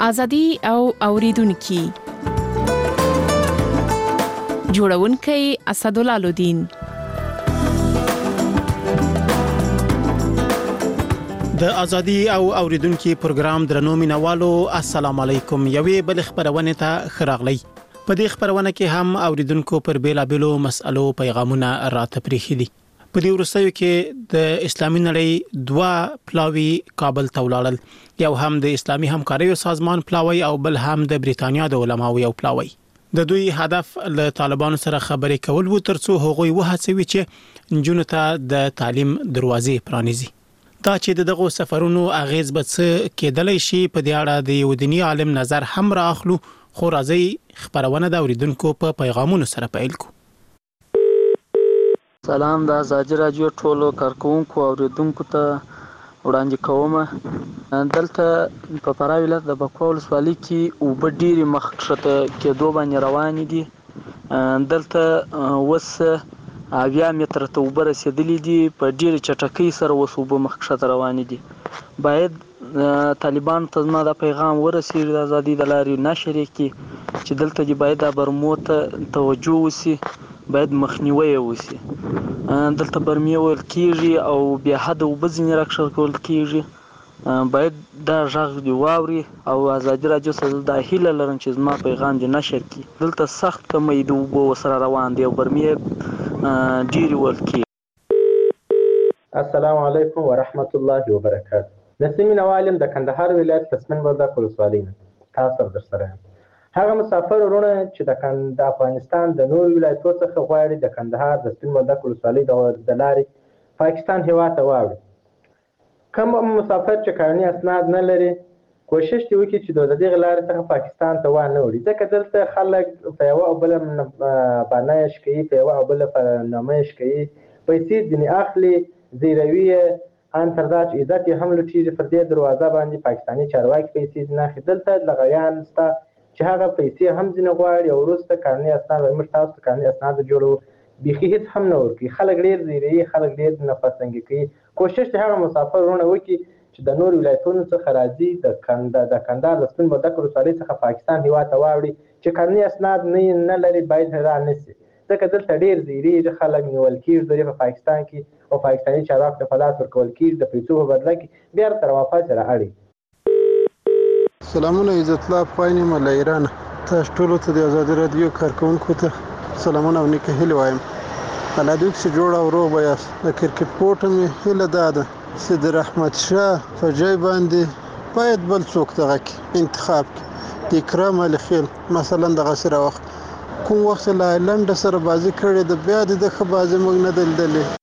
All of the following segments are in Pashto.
ازادي او اوریدونکو جوړونکي اسدالله الدین. د ازادي او اوریدونکو پروګرام درنو مینوالو السلام علیکم. یوې بل خبرونه ته خراغلی. په دې خبرونه کې هم اوریدونکو پر بیلابلو مسالو پیغامونه راته پریخي دي. په دې ورسېو کې د اسلامي نړۍ دوا پلاوی کابل ته ولاړل. یو هم د اسلامي همکارۍ سازمان پلاوی او بل هم د بریتانیا د علماو یو پلاوی. د دوی هدف له طالبانو سره خبرې کول وو ترڅو هغوی وهڅوي چې جنونو ته د تعلیم دروازې پرانیزي. دا چې دغه سفرونو اغیز به څه کېدلی شي په دې اړه د یو دینی عالم نظر هم راخلو. خو راځي خبرونه د اوریدونکو په پیغامونو سره پیل کو. سلام د ازادي رادیو ټولو کارکونکو اوریدونکو ته وړاندې کوم. دلته په فراه ولایت د بکوا ولسوالۍ کې اوبه ډېرې مخکښته کېدو باندې روانې دي. دلته اوس 80 متره ته اوبه رسېدلې دي. په ډېرې چټکۍ سره اوس اوبه مخکښته روانې دي. باید طالبان ته زما دا پیغام ورسېږي د ازادۍ د لارې نشر کړي چې دلته دې باید د برمو ته توجه وشي، باید مخنیوی وشي. دلته برمې ویل کېږي او بیا حده اوبه ځینې راکښل کول کېږي. باید دا غږ دې واوري او ازادي رادیو سره دا هیله لرم چې زما پیغام دې نشر کړي. دلته سخت کمی د اوبو سره روان دی او برمې ډېرې ویل کېږي. السلام علیکم ورحمت الله وبرکاته. نسیمین عوالم د کندهار ولایت پسمن وردګ ولسوالۍ نه تاسو در سره یم. هغه مسافر ورونه چې د افغانستان د نور ولایتونو څخه غواړي د کندهار د سپین وردګ ولسوالۍ د لارې پاکستان هیواد ته واوړي. کوم مسافر چې قانوني اسناد نه لري کوشش دی وکړي چې د دې لارې څخه پاکستان ته وانه وړي، ځکه دلته خلک په یو او بل باندې کوي، په یو او بل په نامه کوي، پیسې ځنې اخلي، زیروي انترداج عزت هم لټیږي. پر دې دروازه باندې پاکستاني چارواکي پیسې نه اخلي. دلته لغویان شته چې هغه پیسې هم ځنې غواړي او وروسته قانوني اسناد موږ تاسو ته قانوني اسناد جوړو بیخي هیڅ هم نه ورکوي. خلک ډېر زیروي، خلک ډېر نفسنګي کوي. کوشش دی هغه مسافر ورونه وکړي چې د نور ولایتونو څخه راځي د کندهار د سپین وردګ ولسوالۍ څخه پاکستان هیواد ته واوړي چې قانوني اسناد نه لري باید حیران نه شي، ځکه دلته ډېر زیریږي، خلک نیول کېږي په پاکستان کې او پاکستاني چارواکو ته فلات ورکول کېږي د پیسو په بدله کې بیا تر واپس رااړي. سلامونه عزت الله پاینې مله ایران. تاسو ټولو ته د ازادي رادیو کارکونکو ته سلامونه او نیکه هیله وایم. الله دې چې جوړ او روغ یاست. د کرکټ پورټ مې هیله ده چې د رحمت شاه په ځای باندې باید بل څوک دغه انتخاب کړي. د اکرام علي خیل مثلا دغه سره وخت کوم وخت له ایرلند سره بازي کړې د بیا د ښه بازي موږ نه دلدلې.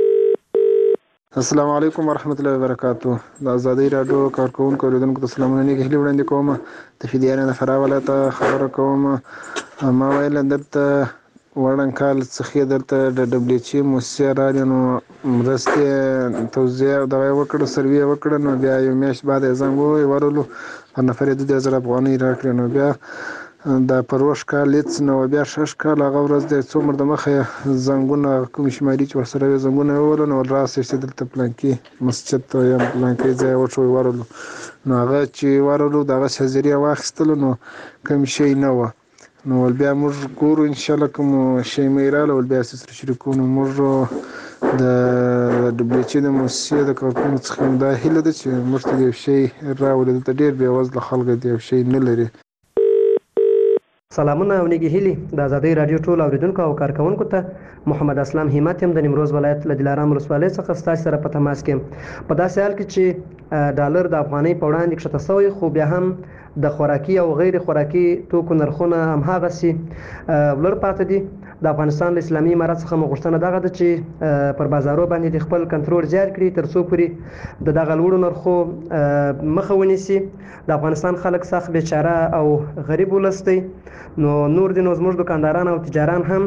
السلام علیکم ورحمت الله وبرکاتہ. د ازادي رادیو کارکونکو اوریدونکو ته سلامونه نیکه هیله وړاندې کوم. د فدیانه د فراه ولایت خبره کوم. ما ویل دلته وړاندې کال څخه دلته د دبليو ایچ موسسه راځي نو مرستې توزیع دغه وکړه سروي وکړه نو بیا یو میاشت بعد زنګ ورولو په نفر د 2000 افغانۍ راکړه نو بیا د پروش کال لیدس نو بیا شش کال هغه ورځ د څومره د مخه زنګونه کوم شماري چې ورسره زنګونه ورول نو راسي چې دلته پلانکی مسجد ته یا پلانکی ځای ورشو ورول نو هغه چې ورولو دغه شزري واخستل نو کوم شي نه و نو بیا موږ ګورو ان شاء الله کوم شي مېراله ول بیا سره شریکونه موږ د دبليو ایچ د موسسه د کارکونکو څخه دا هیله ده چې موږ ته یو شی راوړي د ډیر بیا وزله خلک دی یو شی نه لري. سلامونه او نیکی هیلی د ازادي رادیو ټول اوریدونکو او کارکونکو ته محمد اسلام همت هم د نیمروز ولایت له دلارام ولسوالۍ څخه ستاسو سره په تماس کې. په داسې حال کې چې ډالر د افغانۍ په وړاندې کښته شوی خو بیا هم د خوراکي او غیر خوراکي توکو نرخونه هماغسې لوړ پاتې دي. د افغانستان له اسلامي امارت څخه مو غوښتنه دغه ده چې پر بازارو باندې د خپل کنټرول زیات کړي تر څو پورې د دغه لوړو نرخو مخه ونیسي. د افغانستان خلک سخت بیچاره او غریب ولس دی نو نور دي نو زموږ دکانداران او تجاران هم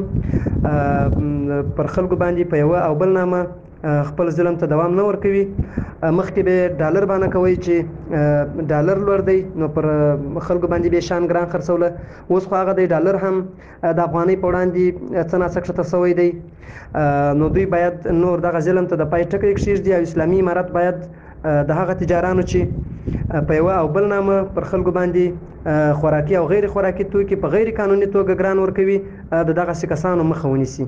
پر خلکو باندې په یو او بل نامه خپل ظلم ته دوام نه ورکوي. مخکې به ډالر باندې کوي چې ډالر لوړ دی نو پر خلکو باندې به شان ګران خرڅوله. اوس خو هغه دی ډالر هم د افغانۍ په وړاندې څه ناڅه کښته شوی دی. نو دوی باید نور دغه ظلم ته د پای ټکی کېږدي او اسلامي امارت باید د هغه تجارانو چې په یوه او بل نامه پر خلکو باندې خوراکي او غیر خوراکي توکي په غیر قانوني توګه ګران ورکوي د دغسې کسانو مخه ونیسي.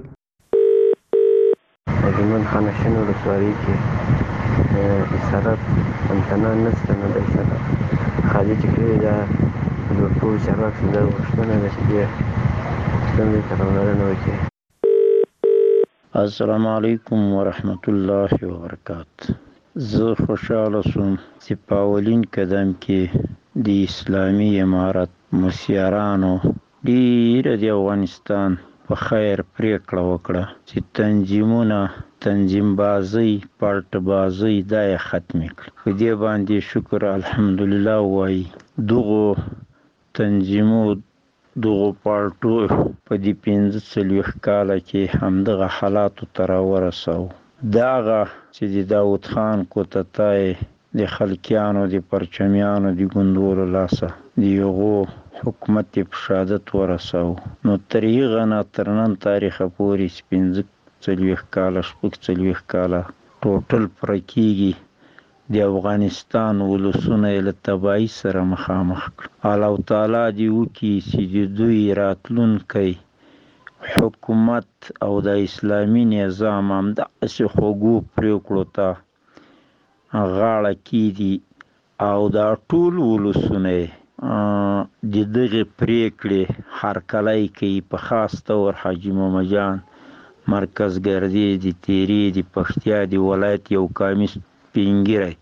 د هلمند خانشین ولسوالۍ کې اسارت همچنان نشته، نو د اسارت خالي چې کړي دا د ټول چارواکو دا غوښتنه ده چې دې ستونزې ته پاملرنه وکړي. السلام علیکم ورحمت الله وبرکاته. زه خوشحاله شوم چې په اولین قدم کې د اسلامي امارت مسیارانو ډیره د افغانستان په خیر پریکړه وکړه چې تنظیم بازی پارت بازی دا یې ختم کړ. خو دې باندې شکر الحمدلله وایي دغو تنظیمو دغو پارټو په دې 45 کاله کې همدغه حالاتو ته راورساو. دغه چې د داود خان کوتتای د خلکیانو د پرچمیانو د ګوندولو لاسه د یغو حکومت په شهادت ورساو. نو تر هغه نه تر نن تاریخه پورې 45 کاله 40 کاله ټوټل پر کېږي د افغانستان ولسونه له تباهي سره مخامخ کړ. الله تعالی دې وکړي چې د دوی راتلونکی حکومت او د اسلامي نظام همداسې خوږو پرېکړو ته غاړه کېږدي او دا ټول ولسونه د دغې پرېکړې هرکلی کوي. په خاص طور حاجي محمد جان مرکز ګردی د تیرې د پښتیا د ولایت یو کامي سپینګیری.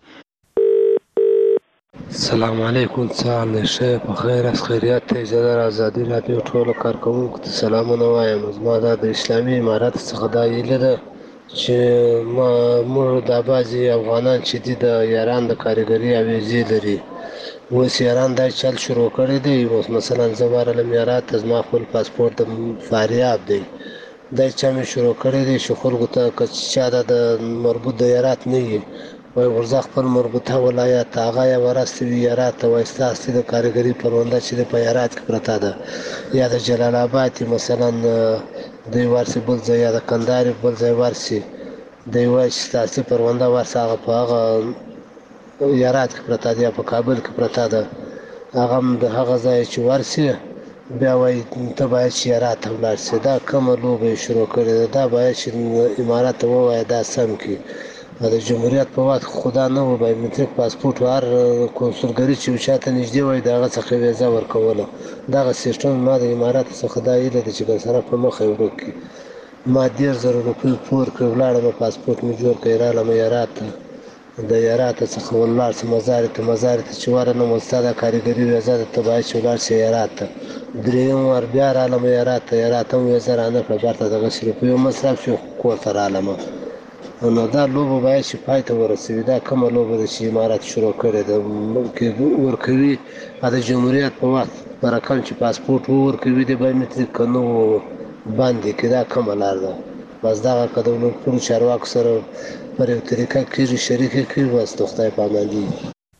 السلام علیکم، څه حال دی؟ ښه په خیر است؟ خیریت دی؟ زه د ازادي راډیو ټولو کارکوونکو ته سلامونه وایم. زما دا د اسلامي امارت څخه دا هیله ده چې موږ دا بعضې افغانان چې دي د ایران د کارګري اویزې لري، اوس ایران دا چل شروع کړی دی. اوس مثلا زه ورغلم ایران ته، زما خپل پاسپورټ د فاریاب دی، دا چا مې شروع کړی دی چې خلکو ته که چا د مربوط د ایرات نه وي وایي ورځه خپل مربوطه ولایت هغه یې ورستوي ایرات ته، وایي ستاسې د کارګري پرونده چې د په ایرات کې پرته ده یا د جلال آباد مثلا دوی ورسي بل ځای یا د کندهار بل ځای ورسي، دوی وایي چې ستاسې پرونده ورسه هغه په هغه ایرات کې پرته ده یا په کابل کې پرته ده، هغه هم د هغه ځای چې ورسي بیا وایي ته باید چې ایرات ته ولاړ شې. دا کومه لوبه یې شروع کړې ده؟ دا باید چې امارات ته ووایه دا سم کړي. د جمهوریت په وخت خدا نه و بایومتریک پاسپورټ هر کنسولګري چې چاته نږدې وای د هغه څخه ویزه ورکوله. دغه سیسټم ما د امارات څخه دا هیله ده چې ګلسره په مخه یې ورک کړي. ما 10,000 روپۍ پور کړې، ولاړم پاسپورټ مې جوړ کړی، رالم ایرات ته، د ایرات څخه ولاړ شم مزارې ته چې ورنم ستا د کارګري ویزه ده ته باید چې ولاړ شې ایرات ته. درېیم وار بیا رالم ایرات ته، ایرات هم ویزه رانه کړه، بیرته دغسې روپیو مصرف شو کور ته رالم. نو دا لوبه باید چې پای ته ورسوي. دا کومه لوبه ده چې امارات شروع کړې ده؟ ورکوي د جمهوریت په وخت په رقم چې پاسپورټ ورکوي د بایومتریک که نه بند یې کړي. دا کومه لار ده؟ بس دغه که د ټولو چارواکو سره پر یو طریقه کېږي شریکې کړي، بس د خدای په امان دي.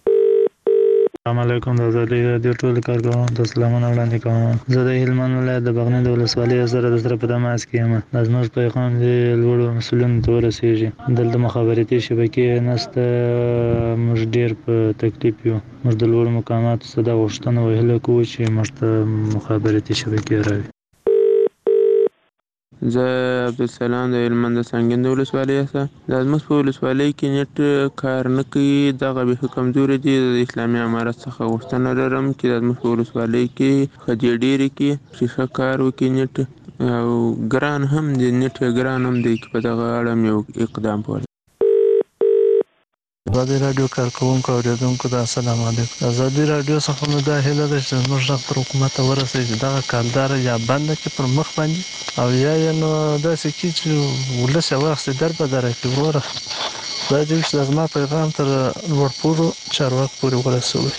السلام علیکم، د ازادي راډیو ټولو کارکوونکو ته سلامونه وړاندې کوم. زه د هلمند ولایت د بغنی د ولسوالۍ سره د سره په دماس کې یم. دا زموږ پیغام د لوړو مسؤلینو ته ورسیږي. دلته مخابراتي شبکې نشته، موږ ډېر په تکلیف یو. موږ د لوړو مقاماتو څخه دا غوښتنه وهله کوو چې موږ ته مخابراتي شبکې راوړي. زه عبدالسلام د هلمند د سنګین د ولسوالۍ څخه. دا زموږ په ولسوالۍ کې نت کار نه کوي، دغه بیخي کمزوري دي. د اسلامي امارت څخه غوښتنه لرم چې د زموږ په ولسوالۍ کې ښځې ډېرې کړي چې ښه کار وکړي نت، او ګران هم دی نت، ګران هم دی چې په دغه اړه یو اقدام وکړي. ازادي راډیو کارکوونکو اوریدونکو ته السلام علیکم. ازادي راډیو څخه مو دا هیله ده چې زموږ غږ پر حکومت ته ورسوي چې دغه کالداره یا بنده کړي پر مخ باندې، او یا یې نو داسې کړي چې ولس یې واخیستې در په دره کړي. وروره دا دې چې زما پیغام تر لوړپوړو چارواکو پورې ورسوي.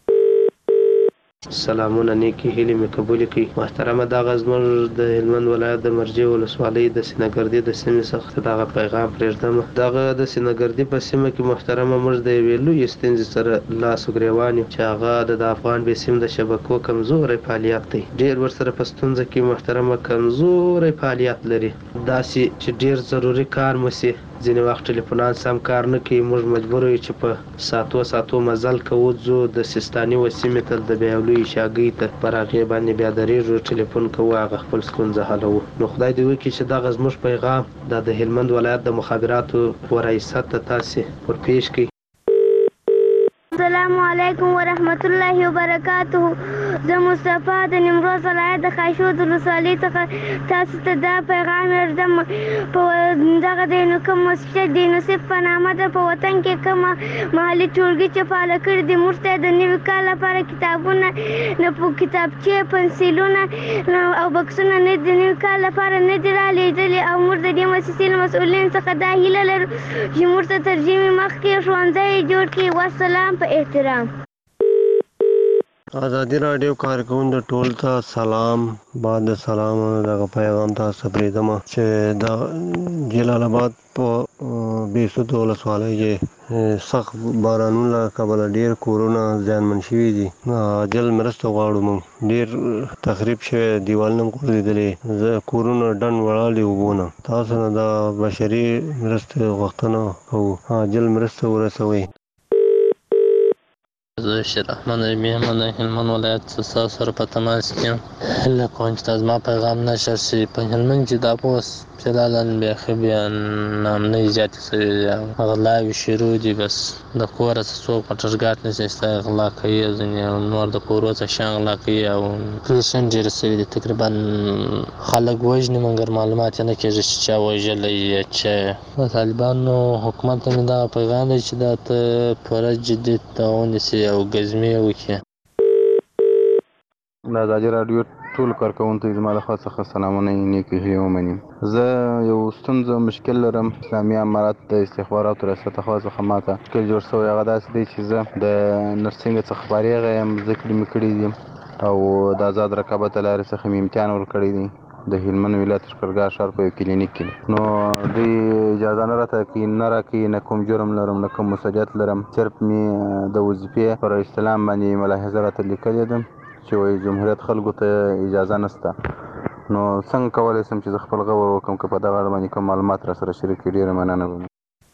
سلامونه، نیکی هیلې مې قبولې کړي. محترمه، دغه زموږ د هلمند ولایت د مرجې ولسوالۍ د سینهګردي د سیمې څخه دغه پیغام پرېږدم. دغه د سینهګردي په سیمه کې محترمه موږ د یوې لویې ستونزې سره لاس و ګرېوان یو چې هغه د افغان بېسیم د شبکو کمزوری فعالیت دی. ډېر ورسره په ستونزه کې محترمه کمزوری فعالیت لري، داسې چې ډېر ضروري کار مو سي ځینې وخت ټلیفونان سم کار نه کوي، موږ مجبور یو چې په ساتو مزل کوو، ځو د سیستاني و سیمې ته د بیاولوی شاګۍ ته، پر هغې باندې بیا درېږو، ټلیفون کوو، هغه خپل ستونزه حلوو. نو خدای دې وکړي چې دغه زموږ پیغام دا د هلمند ولایت د مخابراتو و ریاست ته تاسې ورپېښ کړئ. السلام علیکم ورحمت الله وبرکاته. زه مصطفی د نیمروز ولایت د خاشود ولسوالۍ څخه تاسو ته دا پیغام ورځم. په دغه د کوم مسجد د نصیب په نامه ده، په وطن کې کومه محلي ټولګي چې فعاله کړي دي، موږ ته د نوي کال لپاره کتابونه، کتابچې، پنسلونه او بکسونه نه د نوي کال لپاره نه دي رالیږدلي، او موږ د دې مؤسسې له مسؤلینو څخه دا هیله لرو چې موږ ته تر ژمي مخکې ښوونځی جوړ کړي. والسلام په احترام. ازادي راډیو کارکوونکو ټول ته سلام. بعد سلام دغه پیغام تاسو پرېږدم چې د جلال آباد په بیسود ولسوالۍ کې سخت بارانونو له کبله ډېر کورونه زیانمن شوي دي. عاجل مرسته غواړو. موږ ډېر تخریب شوی، دیوالونه هم غورځېدلي، کورونه ډنډ وړال دي اوبو نه. تاسو نه د بشري مرستې غوښتنه کوو، عاجل مرسته ورسوئ. زه شیررحمان رحیمي یم د هلمند ولایت څخه ستاسو سره په تماس کې یم. هیله کوم چې زما پیغام نشر شي. په هلمند کې دا اوس فعلاً بیخي بیا ناامنۍ زیاتې شوې دي، غلاوې شروع دي. بس د کوره څه څوک پټرګاټ نشي ستا غلا کوي، ځینې نور د کورو څه شیان غلا کوي، او پریشن ډېرې شوي دي. تقریبا خلک وژني، مګر معلومات یې نه کېږي چې چا وژلی یا چا. د طالبانو حکومت ته مې دغه پیغام دی چې دا ته پوره جدي ونیسي او ګزمې وکړي. د ازادي راډیو ټولو کارکوونکو زما له خوا څخه سلامونه نیکې هیلې ومني. زه یو ستونزه مشکل لرم. اسلامي امارت د استخباراتو ریاست خوا څخه ماته مشکل جوړ شوی. هغه داسې دی چې زه د نرسنګ څخه فارغ یم، زده کړې مې کړي دي، او د آزاد رقابت له لارې څخه مې امتحان ورکړی دی د هلمند ولایت لښکرګاه ښار په یو کلینیک کې. نو دوی اجازه نه راکوي، نه کوم جرم لرم، نه کوم مسؤلیت لرم. صرف مې د وظیفې پر استلام باندې ملاحظه راته لیکلې ده چې وایي جمهوریت خلکو ته اجازه نشته. نو څنګه کولی شم چې زه خپل غور وکړم؟ که په دغه اړه باندې کوم معلومات را سره شریک کړي ډېره مننه به.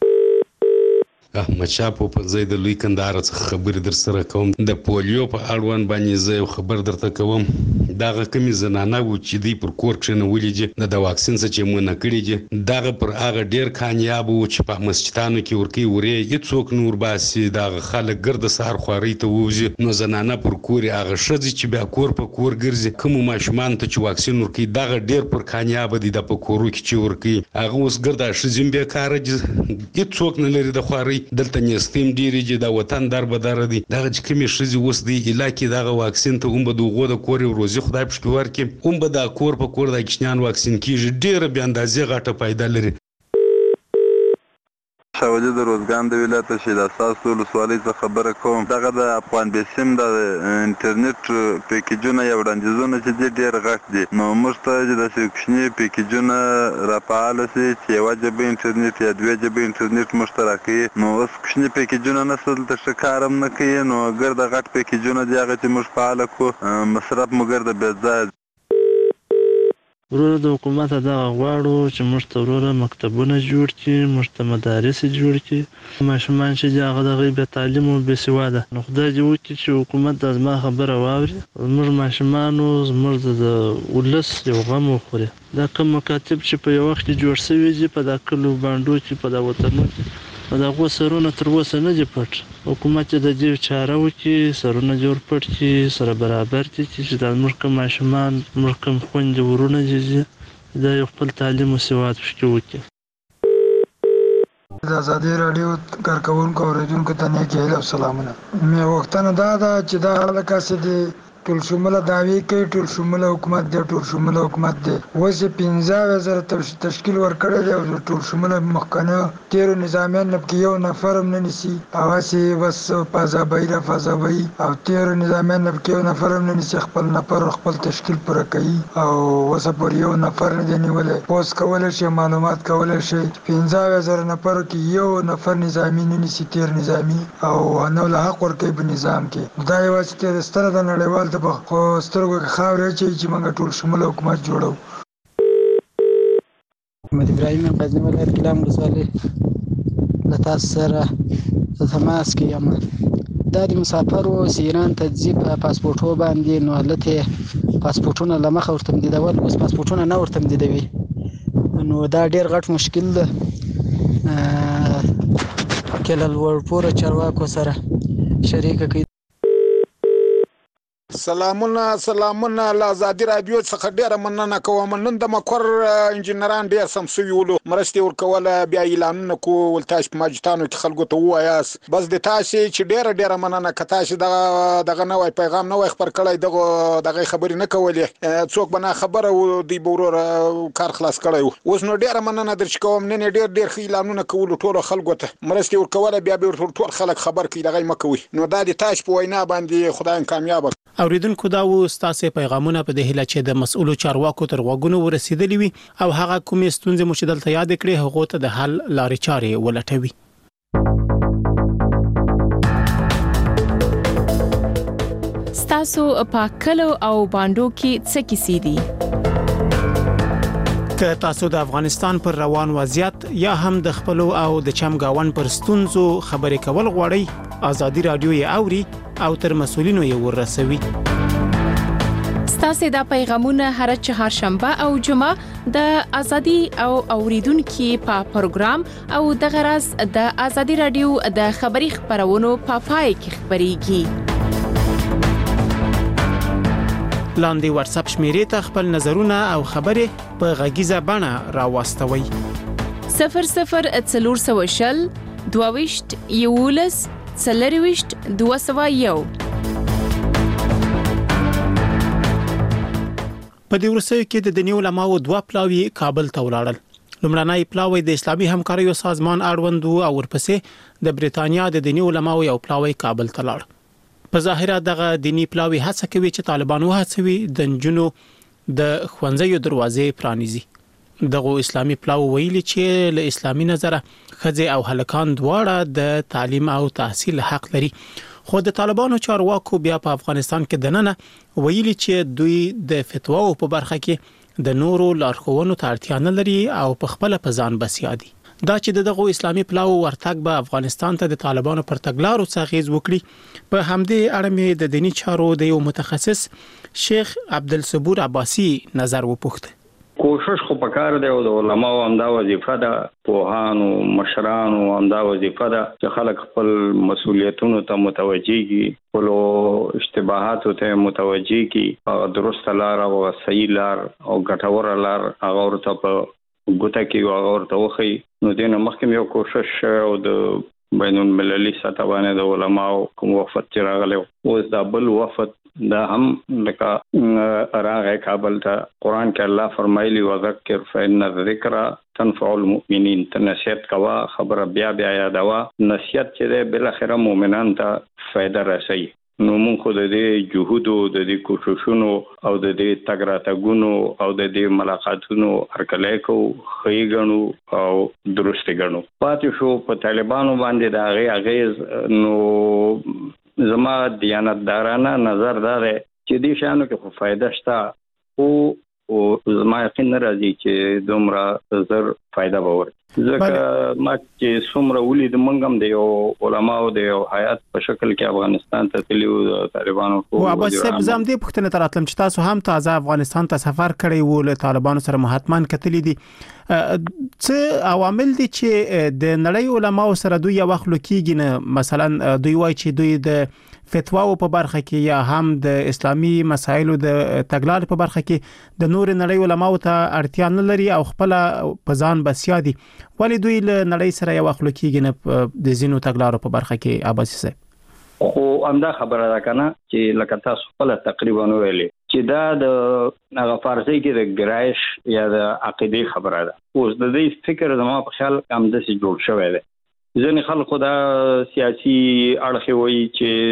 احمدشاه پوپلزی د لوی کندهار څخه خبرې در سره کوم. د پولیو په اړوند باندې زه یو خبر درته کوم. دغه کمې زنانه وو چې دوی پر کور کښېنولي دي د واکسین څخه چې منع کړي دي، دغه پر هغه ډېر کامیاب وو چې په مسجدانو کې ورکوي ورې هېڅوک نه ورباسي. دغه خلک ګرده سهار خوارۍ ته ووځي. نو زنانه پر کور یې هغه ښځې چې بیا کور په کور ګرځي، کومو ماشومانو ته چې واکسین ورکوي، دغه ډېر پر کامیابه دي. د په کورو کې چې ورکوي هغه اوس ګرده ښځې هم بېکاره دي، هېڅوک نه لري د خوارۍ. دلته نیستۍ هم ډېرې دي، د وطن دربدره دي. دغه چې کومې ښځې اوس دې علاقې دغه واکسین ته هم به د هغو د کور یو روزي خدای پشکې ورکړي، هم به دا کور په کور د کوچنیان واکسین کېږي. ډېره بې اندازې غټه فایده لري. شاولي د روزګان د ولایت د شهید اساس ولسوالۍ څخه خبره کوم. دغه د افغان بیسیم د انټرنیټ پیکیجونه یا وړاندیزونه چې دي ډېر غټ دي. نو موږ ته چې داسې کوچني پیکیجونه راپاله شي چې 1 جبه انټرنیټ یا 2 جبه انټرنیټ موږ ته راکوي. نو اوس کوچني پیکیجونه نشته، دلته ښه کار هم نه کوي. نو ګرده غټ پیکیجونه دي، هغه چې موږ فعاله کړو، مصرف مو ګرده بېځایه. وروره د حکومت دغه غواړو چې موږ ته وروره مکتبونه جوړ کړي، موږ ته مدارس جوړ کړي. ماشومان چې دي هغه دغه بې تعلیم او بې سواده. نو خدای دې وکړي چې حکومت دا زما خبره واوري، زموږ ماشومانو زموږ د ولس یو غم وخوري. دا کوم مکاتب چې په یو وخت کې جوړ شوي دي په دا کلو بانډو کې، په دا وطنو کې، په دغو سرونه تر اوسه نه دي پټ. حکومت د دې چاره وکړي، سرونه جوړ پټ کړي، سره برابر کړي چې دا زموږ کوم ماشومان، زموږ کوم خویندې ورونه دي، دا یو خپل تعلیم او سواد پکې وکړي. د ازادي راډیو کارکوونکو اورېدونکو ته نیکې هیلې او سلامونه. مې غوښتنه دا ده چې دا هغه کسې دي ټول شموله دعوې کوي، ټول شموله حکومت دی، ټول شموله حکومت دی. اوس یې 15,000 تشکیل ورکړی دی، او ټول شموله مخکنیو تېرو نظامیان نه پکې یو نفر هم نه نیسي. هغسې بس فضابهي رافضابهي او تېرو نظامیان نه پکې یو نفر هم نه نیسي. خپل نفر خپل تشکیل پوره کوي، او اوسه پورې یو نفر نه دی نیولی. پوسټ کولی شي، معلومات کولی شي. 15,000 نفرو کې یو نفر نظامي نه نیسي، تېر نظامي، او نو له حق ورکوي په نظام کې. دا یوازې تېر ستره د نړیوال د خو سترګو کې خاورې اچوي چې موږ ټول شموله حکومت جوړو. محمد ابراهیم غزنی ولایت کلام ولسوالۍ له تاسو سره په تماس کې یم. دا د مسافرو چې ایران ته ځي په پاسپورټو باندې، نو هلته پاسپورټونه له مخه ورته تمدیدول، اوس پاسپورټونه نه ورته تمدیدوي، نو دا ډېر غټ مشکل ده. کله لوړ پوړه چارواکو سره شریکه کړي. سلامونه له ازادي رادیو څخه ډیره مننه کوم. نن د مکور انجینران ډیر سم سوي ولو، مرستې ورکوله، بیا اعلانونه کول، تاسو په ماجتانو کې خلکو ته وایاست. بس د تاسو چې ډیره مننه که تاسو دغه نوې پیغام نوې خبر کړی، دغه خبرې نه کولې، څوک به نه خبره و دی بورور کار خلاص کړی. اوس نو ډیره مننه درچ کوم. نن ډیر ښه اعلانونه کول ټول خلکو ته، مرستې ورکوله، بیا به ټول خلک خبر کړي، دغه مکوي. نو دا د تاسو په وینا باندې خدای کامیاب. اوریدونکو دا و ستاسو پیغامونه په دهله چې د مسؤلو چارواکو تر غوږونو ورسېدلی وي او هغه کومې ستونزې مو چې دلته یاد کړې هغه ته د حل لارې چارې ولټوي. ستاسو په کلو او باندو کې څه کیسې دي؟ که تاسو د افغانستان پر روان وضعیت یا هم د خپل او د چمګاون پر ستونزو خبرې کول غواړئ، ازادي رادیو یې اوري او تر مسؤلینو یې ورسوي. ستاسو د پیغامونه هر چهارشنبه او جمعه د ازادي او اوریدونکو په پروګرام او د غرض د ازادي رادیو د خبري خبرونو په پای کې خبريږي. لاندې واتس اپ شمیرې ته خپل نظرونه او خبرې په غږیزه بڼه راوستوي. 0040 22 یولس سلریوشت 201. په دې ورسې کې د دنیو علماو دوه پلاوی کابل ته ولاړل. لومړنۍ پلاوی د اسلامي همکاریو سازمان اړوند او ورپسې د بریتانیا د دنیو علماو یو پلاوی کابل ته لاړ. په ظاهره دغه دینی پلاوی هڅه کوي چې طالبان وهڅوي د جنونو د خوانځيو دروازې پرانیزي. دغه اسلامي پلاو ویلي چې له اسلامي نظره خځې او هلکان دواړه د تعلیم او تحصیل حق لري. خو د طالبانو چارواکو بیا په افغانستان کې دننه ویلي چې دوی د فتواو په برخه کې د نورو لارښوونو ته اړتیا نه لري او په خپل په ځان بسیا دي. دا چې دغه اسلامي پلاو ورتګ به افغانستان ته د طالبانو پر تګلارو څخه غیز وکړي، په همدې اړه مې د دینی چارو د یو متخصص شیخ عبدالصبور عباسی نظر وپوښت. کوشش خو پکار دی او د علماو همدا وظیفه ده، پوهانو مشرانو همدا وظیفه ده چې خلک خپل مسؤلیتونو ته متوجي کی، خپل اشتباهاتو ته متوجي کی، او درست لار او صحیح لار او ګټور لار هغه ورته په ګوته کې هغه ورته وخی. نو دینه مخکې یو کوشش او د بین المللي سطح باندې د علماو کوم وفد چې راغلی اوس دا بل وفد دا هم لکه راغی کابل ته. قرآن کې الله فرمایلی وذکر فإن الذکر تنفع المؤمنین، ته نصیحت کوا، خبره بیا یادوا. نصیحت چې ده بل اخره مؤمنان ته فائدہ رسوي. نو مونږ خو د دې جهودو، د دې کوششونو او د دې تګ راتګونو او د دې ملاقاتونو هرکلی کوو، ښې ګڼو او درست ګڼو. پاتې شو په طالبانو باندې د هغې اغیز. نو زما دیانتدارانه نظر دا دی چې دې شیانو کې خو فایده شته، او زما یقین نه راځي چې دومره زر فایده به ورکړي. ځکه ما چې څومره ولید موږ هم د یو علماو د یو حیات په شکل کې افغانستان ته تللی و د طالبانو. او اباس صاحب زم دې پوښتنه تراتلم چې تاسو هم تازه افغانستان ته سفر کړی وو، له طالبانو سره محتمن کتلی دي. څه عوامل دي چې د نړۍ علماو سره دوی یو وخت لکېږي نه؟ مثلا دوی وایي چې دوی د فتواو په برخه کې یا هم د اسلامي مسایلو د تګلار په برخه کې د نور نړۍ علماو ته اړتیا نه لري او خپل په ځان بسیا دي. ولی دوی له نړۍ سره یو وخت لکېږي نه د زینو تګلارو په برخه کې؟ عباسی صاحب خو همدا خبره ده کنه چې لکه تاسو خپل تقریبا ویلې چې دا د هغه فارسی کې د ګرایش یا د عقیدې خبره ده. اوس د دې فکر زما په خیال هم د سي جوړ شوی دی. ځینې خلکو دا سیاسي اړخ وایي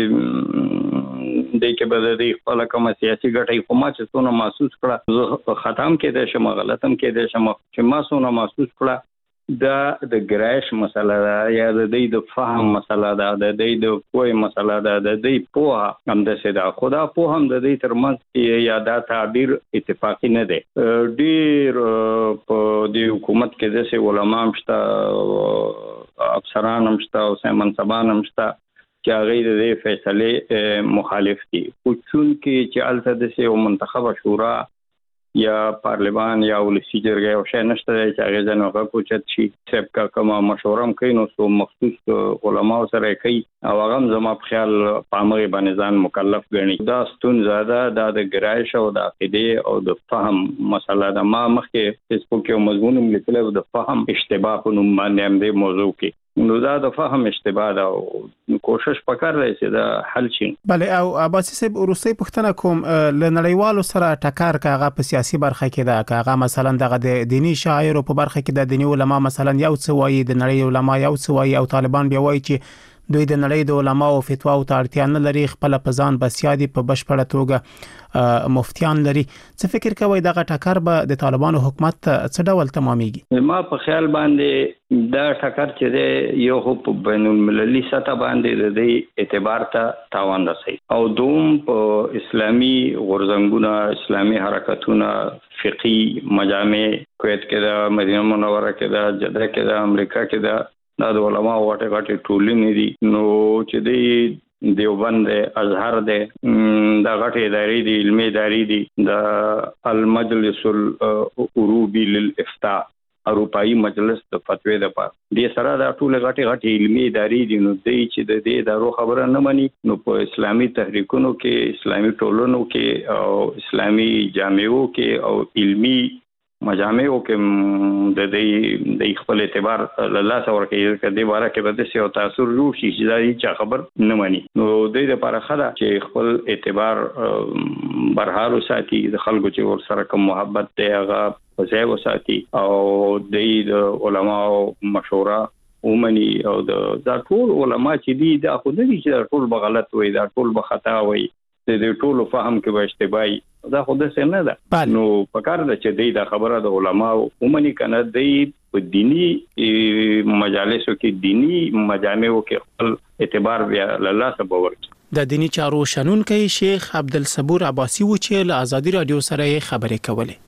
چې د کې به د خپل کوم سیاسي ګټې خو ما چې څونه محسوس کړه، زه ختم کې د شم غلطم کې د شم چې ما څونه محسوس کړه دا د ګرایش مسله ده یا د دې د فهم مسله ده د دې د پوهه مسله ده د دې پوهه هم د سدا خدا په هم د دې ترمنځ یا دا تعبیر اتفاقی نه دی. ډیر په دې حکومت کې د علماء مشته افسران مشته او منصبان مشته چې هغه د دې فیصله مخالف دي. خو چون کې چې الته د سه منتخب شورا یا پارلمان یا ولسی جرګه او شای نشته چې هغه ځنه کوچت شي سب کا کومه مشوره کوي نو سو مخصوص علماء سره کوي او هغه زما په خیال پامغه باندې ځان مکلف ګڼي. دا ستون زیاده د ګرایش او د عقیده او د فهم مسله ده. ما مخکې فیسبوک یو مضمون لیکلی د فهم اشتباه په نوم باندې هم د موضوع کې نو دا د فهم اشتباه ده او کوشش وکړ چې دا حل شي. بله او عباسي صاحب وروستي پوښتنه کوم ل نړیوالو سره ټکر کاغه په سیاسي برخه کې دا کاغه مثلا د دینی شاعر په برخه کې د دینی علما مثلا یو څه وایي د نړۍ علما یو څه وایي او طالبان بیا وایي چې دوی د نړۍ د علما او فتوا او اړتیا نه لري خپل پزان بسیادي په بشپړه توګه مفتیان لري. څه فکر کوي دغه ټکر به د طالبانو حکومت څه ډول تمامېږي؟ ما په خیال باندې دا ټکر چې دی یو په بین المللي سطح باندې د دې اعتبار ته تاوان رسوي او دوم په اسلامي غورځنګونه اسلامي حرکتونه فقهي مجامع کویت کې د مدینه منوره کې د جده کې د امریکا کې د د علماء واټه غټه ټولنې دي نو چې دی دیوبند ازهر دی د غټه ادارې دي علمي ادارې دي د المجلس الاوروبي للافتاء اروپאי مجلس د فتوی د پاره د سره د ټول غټه علمي ادارې دي نو دی چې د دې دارو خبره نه مني نو په اسلامي تحریکونو کې اسلامي ټولنو کې او اسلامي جامعو کې او علمي مجامعو کې د دې خپل اعتبار الله سره کې د دې باره کې به څه او تاثیر جوړ شي چې دا هیڅ خبر نه مانی نو د دې لپاره خلا چې خپل اعتبار برحال ساتي د خلکو چې ور سره کوم محبت دی هغه ځای وساتي او د علماء مشوره ومني او دا ټول علما چې دي دا خو نه دي چې ټول بغلط وي دا ټول بخطا وي د ټول فهم کې به اشتباهي دا خو د څه نه ده نو پکار ده چې د خبره د علما ومني کنه د په دینی مجالسو کې دینی مجامعو کې خپل اعتبار بیا الله سره ورکړي. د دینی چارو شنونکي شیخ عبدالصبور عباسی و چې له آزادي رادیو سره خبرې کولې.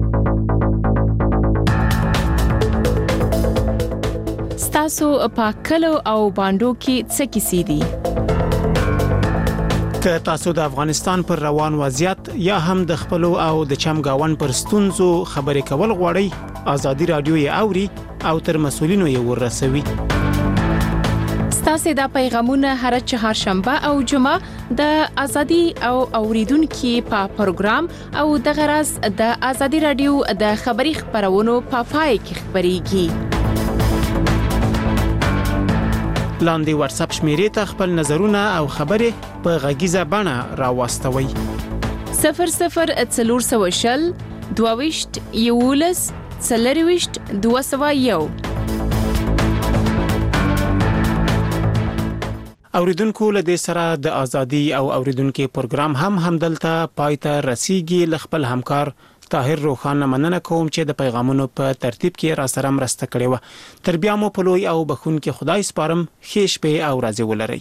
ستاسو په کلو او باندو کې څه کیسې دي؟ که تاسو د افغانستان پر روان وضعیت یا هم د خپل او د چمګاون پر ستونزو خبرې کول غواړئ آزادي رادیو یې اوري او تر مسولینو یې ورسوي. ستاسو د پیغامونه هر چهارشنبه او جمعه د آزادي او اوریدونکو په پروګرام او د غرض د آزادي رادیو د خبري خبرونو په پای کې خبريږي. لاندې واتس اپ شمیرې ته خپل نظرونه او خبرې په غږیزه بڼه راوستوي. 0040 22 یولس 40 201. اوریدونکو له دې سره د ازادي او اوریدونکو پروګرام هم دلته پایته رسیدي. ل خپل همکار طاهر روخان مننه کوم چې د پیغامونو په ترتیب کې را سره مرسته کړې و. تر بیا مو په لوی او بخون کې خدای سپارم. خیش په او راځي ولري.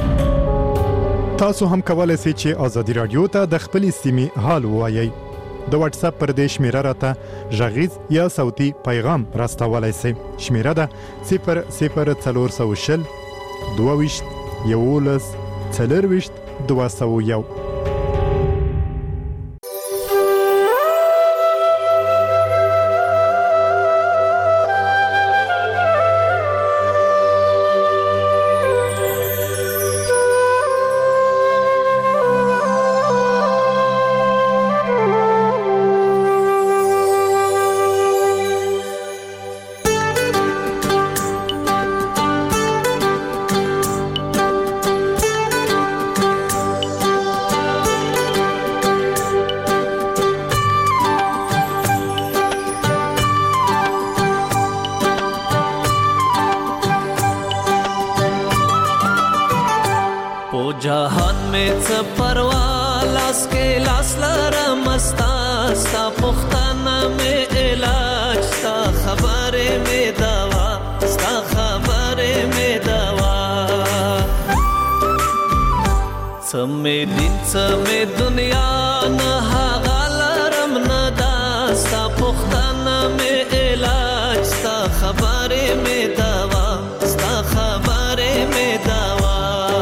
تاسو هم کولای شئ چې آزادي رادیو ته د خپل سیمې حال وایي. د واتس اپ پر دې شمیره راته ژغیز یا صوتي پیغام راستولای شئ. شمیره ده 0040 22 یولس 40 201. پختانه میں علاج تا خبر میں دوا څه مې دین څه مې دنیا نه هغه لرم نه دا ستا پوښتنه مې علاج ستا خبرې مې دوا ستا خبرې مې دوا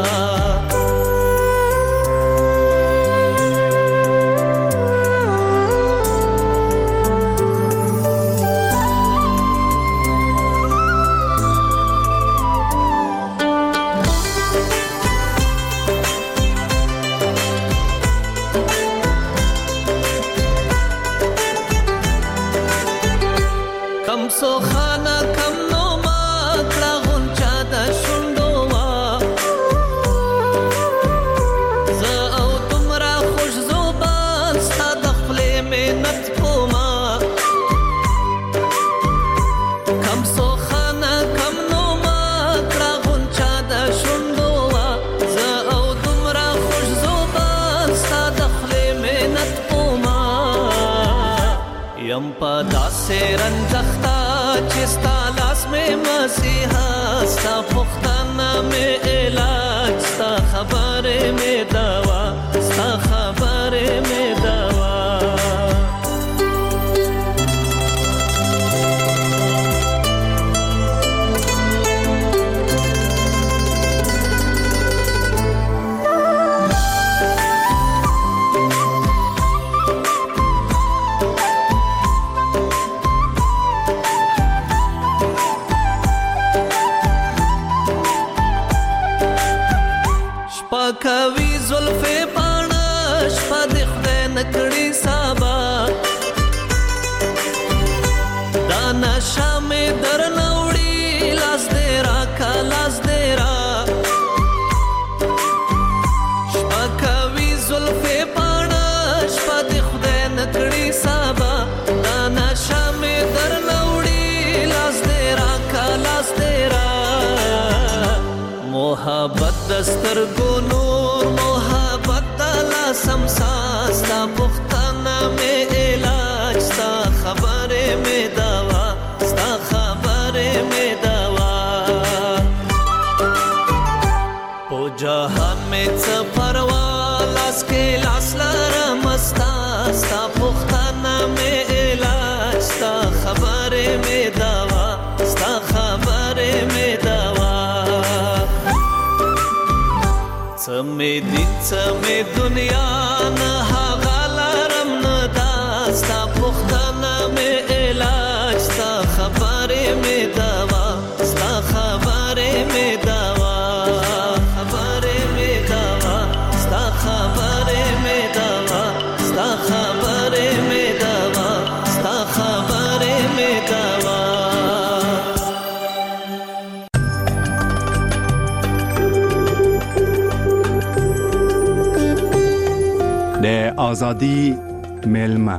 رنځختا چې ستا لاس مې مسیحا ستا پوښتنه مې علاج ستا خبرې مې دوا ستا خبرې مې دوا کوي زلفې پاڼه شپه د خدای نکړي سبا دا نشه مې در نوړي لاس دې راکا لاس دې را شپه کوي زلفې پاڼه شپه د خدای نکړي سبا دا نشه مې در نوړي لاس دې راکا لاس دې را محبت دسترګو نور محبت دلا سمسا ستا پختانه مې علاج ستا خبرې مې دوا ستا خبرې مې دوا په جهان مې څه پروا لاس کې لاس لرم ستا ستا پختانه مې علاج ستا خبرې مې دوا ستا خبرې مې دوا څه مې دین څه مې دنیا نه هغه لرم نه دا ستا پوښتنه مې علاج ستا خبرې مې دوا ستا خبرې مې دوا خبرې مې دوا ستا خبرې مې دوا ستا خبرې مې دوا ستا خبرې مې دوا د آزادی میلمه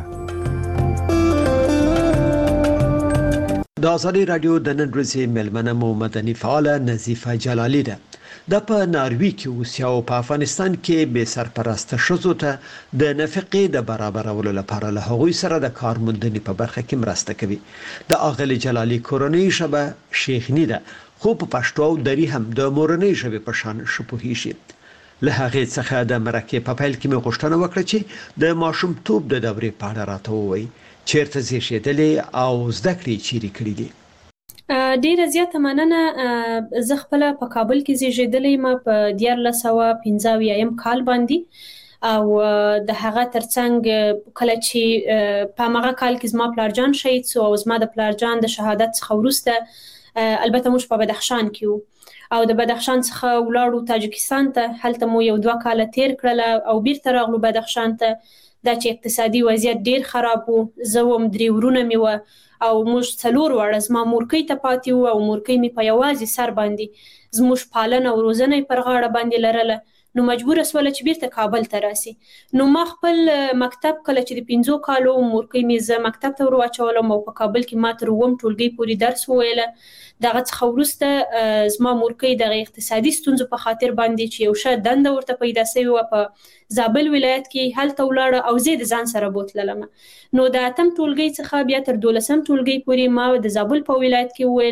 د آزادی رادیو د نن ورځې میلمنه مو مدني فعاله نظیفه جلالی ده د په ناروی کې اوسیا او په افغانستان کې به سرپرسته شوزو ته د نفقې د برابرولو لپاره له هغوی سره د کارموندنې په برخه کې مرسته کوي د اغلی جلالی کورنۍ ژبه شیخنی ده خو په پښتو او دری هم د مورنۍ ژبې په شان شپوهیږي له هغې څخه د مرکې په پیل کې مې غوښتنه وکړه چې د ماشومتوب د دورې په اړه راته ووایي چیرته زیږېدلې او زده کړې چیرې کړې دي. ډیره زیاته مننه. زه خپله په کابل کې زیږېدلې یم په 1985 کال باندې او د هغه ترڅنګ کله چې په هغه کال کې زما پلارجان شهید شو او زما د پلارجان د شهادت څخه وروسته البته موږ په بدخشان کې وو او د بدخشان څخه ولاړو تاجکستان ته هلته مو 1-2 کال تیر کړل او بیرته راغلو بدخشان ته دا چې اقتصادي وضعیت ډیر خراب وو زه وم 3 ورونه مې وه او موږ 4 وړه زما مورکۍ ته پاتې وو او مورکۍ مې په یوازې سر باندې زموږ پالنه او روزنه پر غاړه باندې لرله نو مجبور اسوله چې بیرته کابل ته راسي نو ما خپل مکتب کله چې د 15 کالو مورکۍ مې زه مکتب ته ورواچولم او په کابل کې ما تر 9 ټولګي پورې درس وویله دغه څخه وروسته زما مورکۍ د اقتصادي ستونزو په خاطر باندې چې یو ښه دنده ورته پیدا شوې وه په زابل ولایت کې هلته ولاړه او زه د ځان سره بوتللم نو د 8م ټولګي څخه بیا تر 12م ټولګي پورې ما د زابل په ولایت کې وویل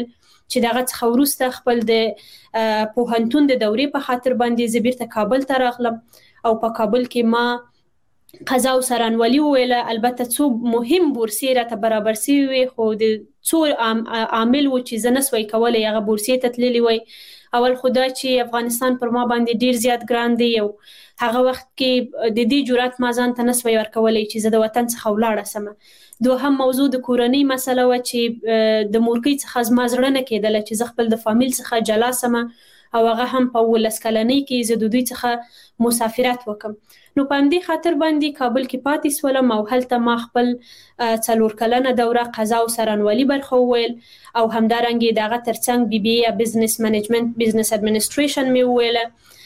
چې دغه څخه وروسته خپل د پوهنتون د دورې په خاطر باندې زه بیرته کابل ته راغلم او په کابل کې ما قضا او سرانولي وویله. البته څو مهم بورسیې راته برابر سوي وي خو د څو عامل و چې زه نسوی کولی هغه بورسیې ته تللی وی. اول خو دا چې افغانستان پر ما باندې ډیر زیات ګران دی او هغه وخت کې د دې جرأت ما ځان ته نسوی ورکولی چې زه د وطن څخه ولاړه سمه. دوهم موضوع د کورنۍ مسله وه چې د مورکۍ څخه زما زړه نه کېدله چې زه خپل د فامیل څخه جلا سمه او هغه هم په 19 کلنۍ کې زه د دوی څخه مسافرت وکم. نو په همدې خاطر باندې کابل کې پاتې سولم او هلته ما خپل 4 کلنه دوره قضا او سرانولي برخه وویل او همدارنګه دغه ترڅنګ بي بي اي بزنس منیجمنت بزنس اډمنستریشن مې وویله.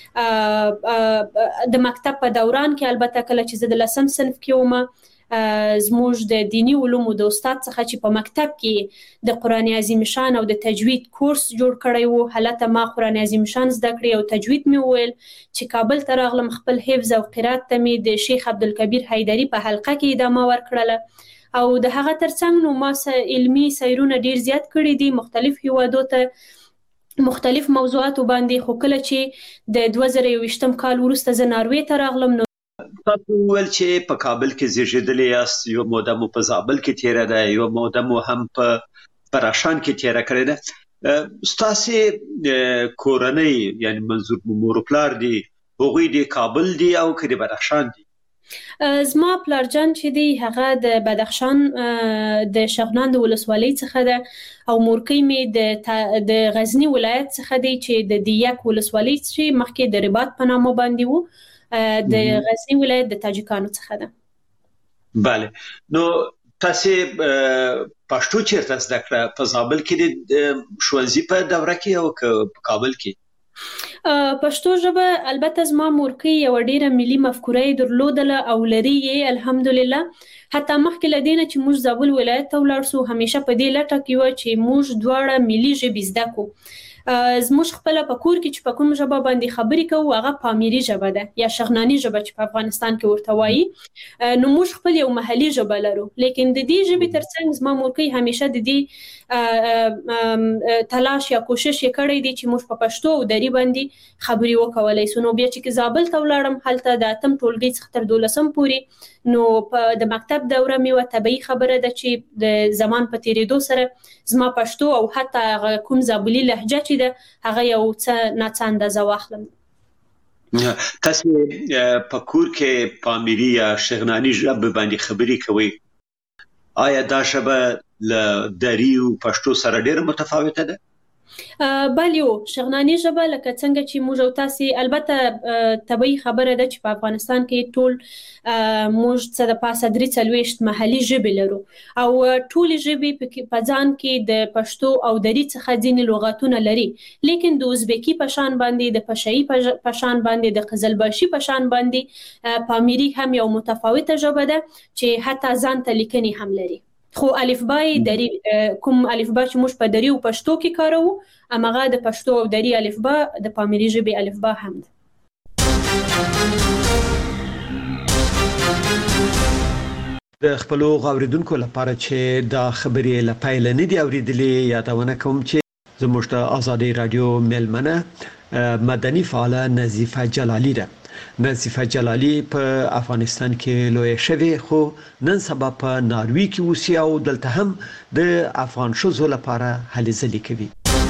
د مکتب په دوران کې البته کله چې زه د 10م صنف کې وم زموږ د دینی علومو د استاد څخه چې په مکتب کې د قرآن عظیم شان او د تجوید کورس جوړ کړی وو هلته ما قرآن عظیم شان زده کړی او تجوید مې وویل. چې کابل ته راغلم خپل حفظ او قرات ته مې د شیخ عبدالکبیر حیدری په حلقه کې ادامه ورکړله او د هغه ترڅنګ نو ما علمي سیرونه ډیر زیات کړي دي مختلف هیوادو ته مختلف موضوعاتو باندې. خو کله چې د 2021 کال وروسته زه ناروې ته راغلم نو تاسو ویل چې په کابل کې زیږیدلي یاست یو موده مو په زابل کې تیره ده یو موده مو هم په بدخشان کې تیره کړې ده. ستاسو کورنۍ یعنی منظور مور و پلار دي هغوی د کابل دي او که د بدخشان دي؟ زما پلارجان چې دی هغه د بدخشان د شغنان د ولسوالۍ څخه ده او مورکۍ مې د غزنی ولایت څخه دی چې د دیک ولسوالۍ چې مخکې د رباط په نامه باندې وو د غزنی ولایت د تاجکانو څخه ده. بله. نو تاسو پښتو چیرته زده کړه؟ په زابل کې د ښوونځي په دوره کې او په کابل کې؟ پښتو ژبه البته زما مورکۍ یو ډیره ملي مفکوره درلودله او لري یې الحمدلله. حتی مخکې له دې نه چې موږ زابل ولایت ته ولاړ سو همیشه په دې لټه کې وه چې موږ دواړه ملي ژبې زده کړو. زموږ خپله په کور کې چې په کوم ژبه باندې خبرې کوو هغه پامیري ژبه ده یا شغناني ژبه چې په افغانستان کې ورته وایي. نو موږ خپل یو محلي ژبه لرو لیکن د دې ژبې ترڅنګ زما مورکۍ همیشه د دې تلاش یا کوشش یې کړی دی چې موږ په پښتو او دري باندې خبرې وکولای سو. نو بیا چې زابل ته ولاړم هلته د 8م ټولګي څخه تر 12م پورې نو د مکتب دوره مې وه طبیعي خبره ده چې د زمان په تیریدو سره زما پښتو او حتی کوم زابلي لهجه چې ده هغه یو څه ناڅه اندازه واخلم. تاسو په کور کې پامیري یا شغناني ژبه باندې خبرې کوئ آیا دا ژبه له دري او پښتو سره ډېره متفاوته ده؟ بله شغناني ژبه لکه څنګه چې موږ او تاسو البته طبیعي خبره ده چې په افغانستان کې ټول موږ څه د پاسه 43 محلي ژبې لرو او ټول ژبې په ځان کې د پښتو او دري څخه ځینې لغاتونه لري لیکن د ازبکي په شان باندې د پشایي په شان باندې د قزلباشي په شان باندې پامیري هم یو متفاوته ژبه ده چې حتی ځان ته لیکنې هم لري. خو الفبای دري کوم الفبا چې موږ په دري او پښتو کې کاروو امغه د پښتو او دري الفبا د پامیري ژبې الفبا هم ده. د خپلو غوړیدونکو لپاره چې دا خبرې له پیل نه دی اوریدلې یادونه کوم چې زموږ د آزادي رادیو ملمنه مدني فعاله نظیفه جلالی ده. نظیفه جلالی په افغانستان کې لوی شوی خو نن سبا په ناروی کې اوسي او دلته هم د افغان ښځو لپاره هلې ځلې کوي.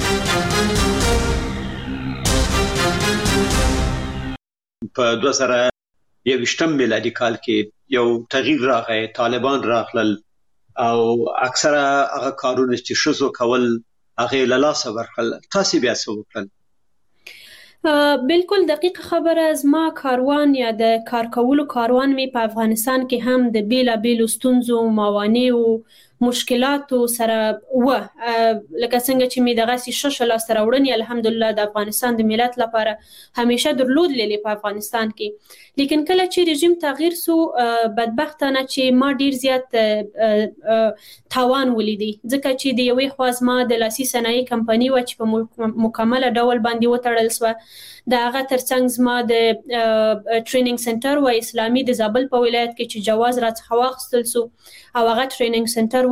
په 2021 میلادي کال کې یو تغییر راغی طالبان راغلل او اکثره هغه کارونه چې ښځو کول هغه له لاسه ورکړل. تاسو بیا څه وکړل؟ بالکل دقیق خبره زما کاروان یا د کار کولو کاروان می په افغانستان کې هم د بیلابیلو ستونزو موانعو مشکلاتو سره و لکه څنګه چې می دغه شش لاسته راوړنې الحمدلله د افغانستان د ملت لپاره همیشه درلود للی په افغانستان کې لیکن کله چې رژیم تغییر سو بدبختانه چې ما ډیر زیات تاوان ولیدي ځکه چې د یوې خواز ما د لاسي صنایع کمپنی و چې په مکمل ډول باندې وتړل سو دا هغه ترڅنګ زما د ټریننګ سنټر و اسلامي د زابل په ولایت کې چې جواز راڅخه واخیستل سو او هغه ټریننګ سنټر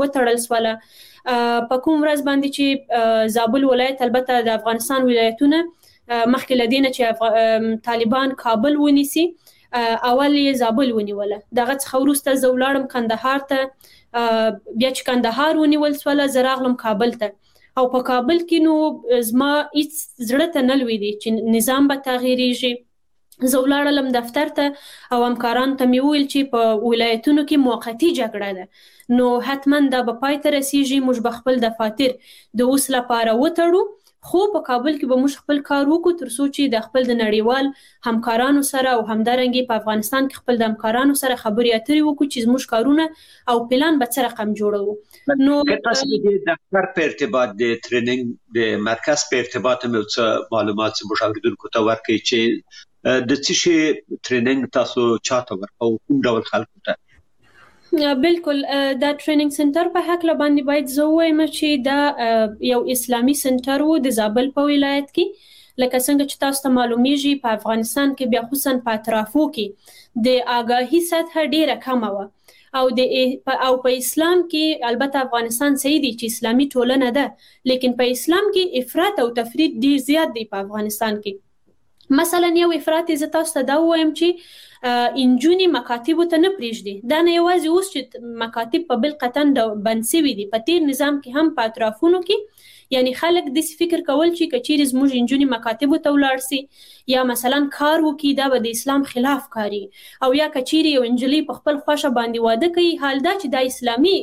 وتړل سواله په کوم ورځ باندې چې زابل ولایت البته د افغانستان ولایتونه مخکې لدینه چې طالبان کابل ونیسي اول یې زابل ونیوله دغه څخه وروسته زه ولاړم کندهار ته بیا چې کندهار ونیول سواله زه راغلم کابل ته او په کابل کې نو زما هیڅ زړه ته نه لوېدی چې نظام به تغییریږي زه ولاړلم دفتر ته او همکارانو ته مې وویل چې په ولایتونو کې موقتي جګړه ده نو حتما دا به پای ته رسیږي موږ به خپل دفاتر د اوس لپاره وتړو خو په کابل کې به موږ خپل کار وکړو تر څو چې د خپل د نړیوال همکارانو سره او همدارنګې په افغانستان کې خپل د همکارانو سره خبرې اترې وکړو چې زموږ کارونه او پلان به څه رقم جوړو نو تاسو د دفتر په ارتباط د ټریننګ د مرکز په ارتباط مې څه معلومات زموږ اوریدونکو ته ورکړئ چې د څه شي ټریننګ تاسو چاته ورکو کوم ډول خلکو ته بالکل دا ټریننګ سنټر په حق باندې باید زه وایم چې دا یو اسلامي سنټر وو د زابل په ولایت کې لکه څنګه چې تاسو ته معلومیږي په افغانستان کې بیا خصوصا په اطرافو کې د آگاهی سطح ډیره کمه وه او په اسلام کې البته افغانستان صحیح دی چې اسلامي ټولنه ده لیکن په اسلام کې افراط او تفرید ډیر زیات دی په افغانستان کې مثلا یو افراط زه تاسو ته دا وایم چې انجونی مکاتب ته نه پریږدي دا نه یوازې اوس چې مکاتب په بل قطن بند شوي دي په تیر نظام کې هم په اطرافونو کې یعنی خلک داسې فکر کول چې کچیر زموږ انجونی مکاتب ته ولاړ سي یا مثلا کار وکي دا به د اسلام خلاف کاری او یا کچیر یو انجلی په خپل خوښه باندې واده کوي حال دا چې د اسلامي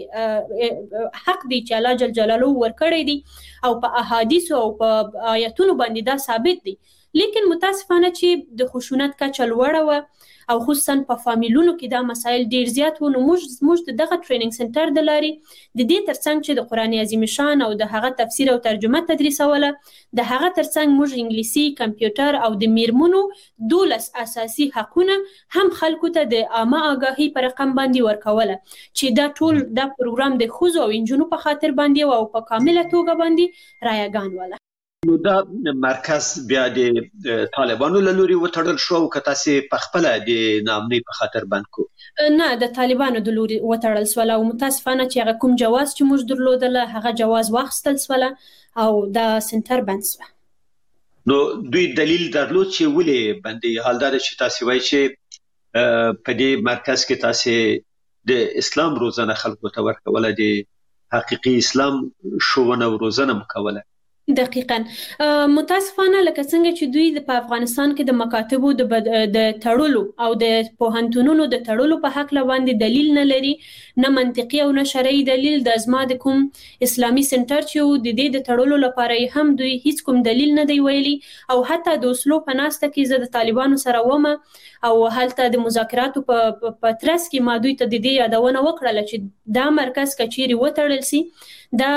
حق دی چې الله جل جلاله ورکړی دی او په احادیث او په آیاتونو باندې دا ثابت دی لیکن متاسفانه چې د خشونت کچه لوړه وه او خصوصا په فامیلونو کې دا مسایل ډیر زیات وو نو موږ دغه ټریننګ سنټر د لاري د دې ترڅنګ چې د قران عظیم شان او د هغه تفسیر او ترجمه تدریسوله د هغه ترڅنګ موږ انګلیسي کمپیوټر او د میرمنو 12 اساسي حقونه هم خلکو ته د عامه آگاهی پر رقم باندې ورکوله چې دا ټول د پروګرام د خوځو او انجونو په خاطر باندې او په کامله توګه باندې رایگان وله نو دا مرکز بیا د طالبانو له لوري وتړل شو او که تاسې په خپله د ناامنۍ په خاطر بند کو نه د طالبانو د لوري وتړل سوله او متاسفانه چې هغه کوم جواز چې موږ درلودله هغه جواز واخیستل سوله او دا سنټر بند سوه نو دوی دلیل درلود چې ولې بندي حال دا چې تاسې وایي چې په دې مرکز کې تاسې د اسلام روزنه خلکو ته ورکوله د حقیقي اسلام ښوونه او روزنه مو کوله دقیقاً متاسفانه لکه څنګه چې دوی په افغانستان کې د مکاتبو د تړلو او د پوهنتونونو د تړلو په حق باندې دلیل نه لري نه منطقي او نه شرعي دلیل د ازما د کوم اسلامي سنټر چې د دې د تړلو لپاره هم دوی هیڅ کوم دلیل نه دی ویلي او حتی د اوسلو په ناسته کې زه د طالبانو سره ومه او هلته د مذاکراتو په ترڅ کې ما دوی ته د دې یادونه وکړله چې دا مرکز کچيري وتړل سي دا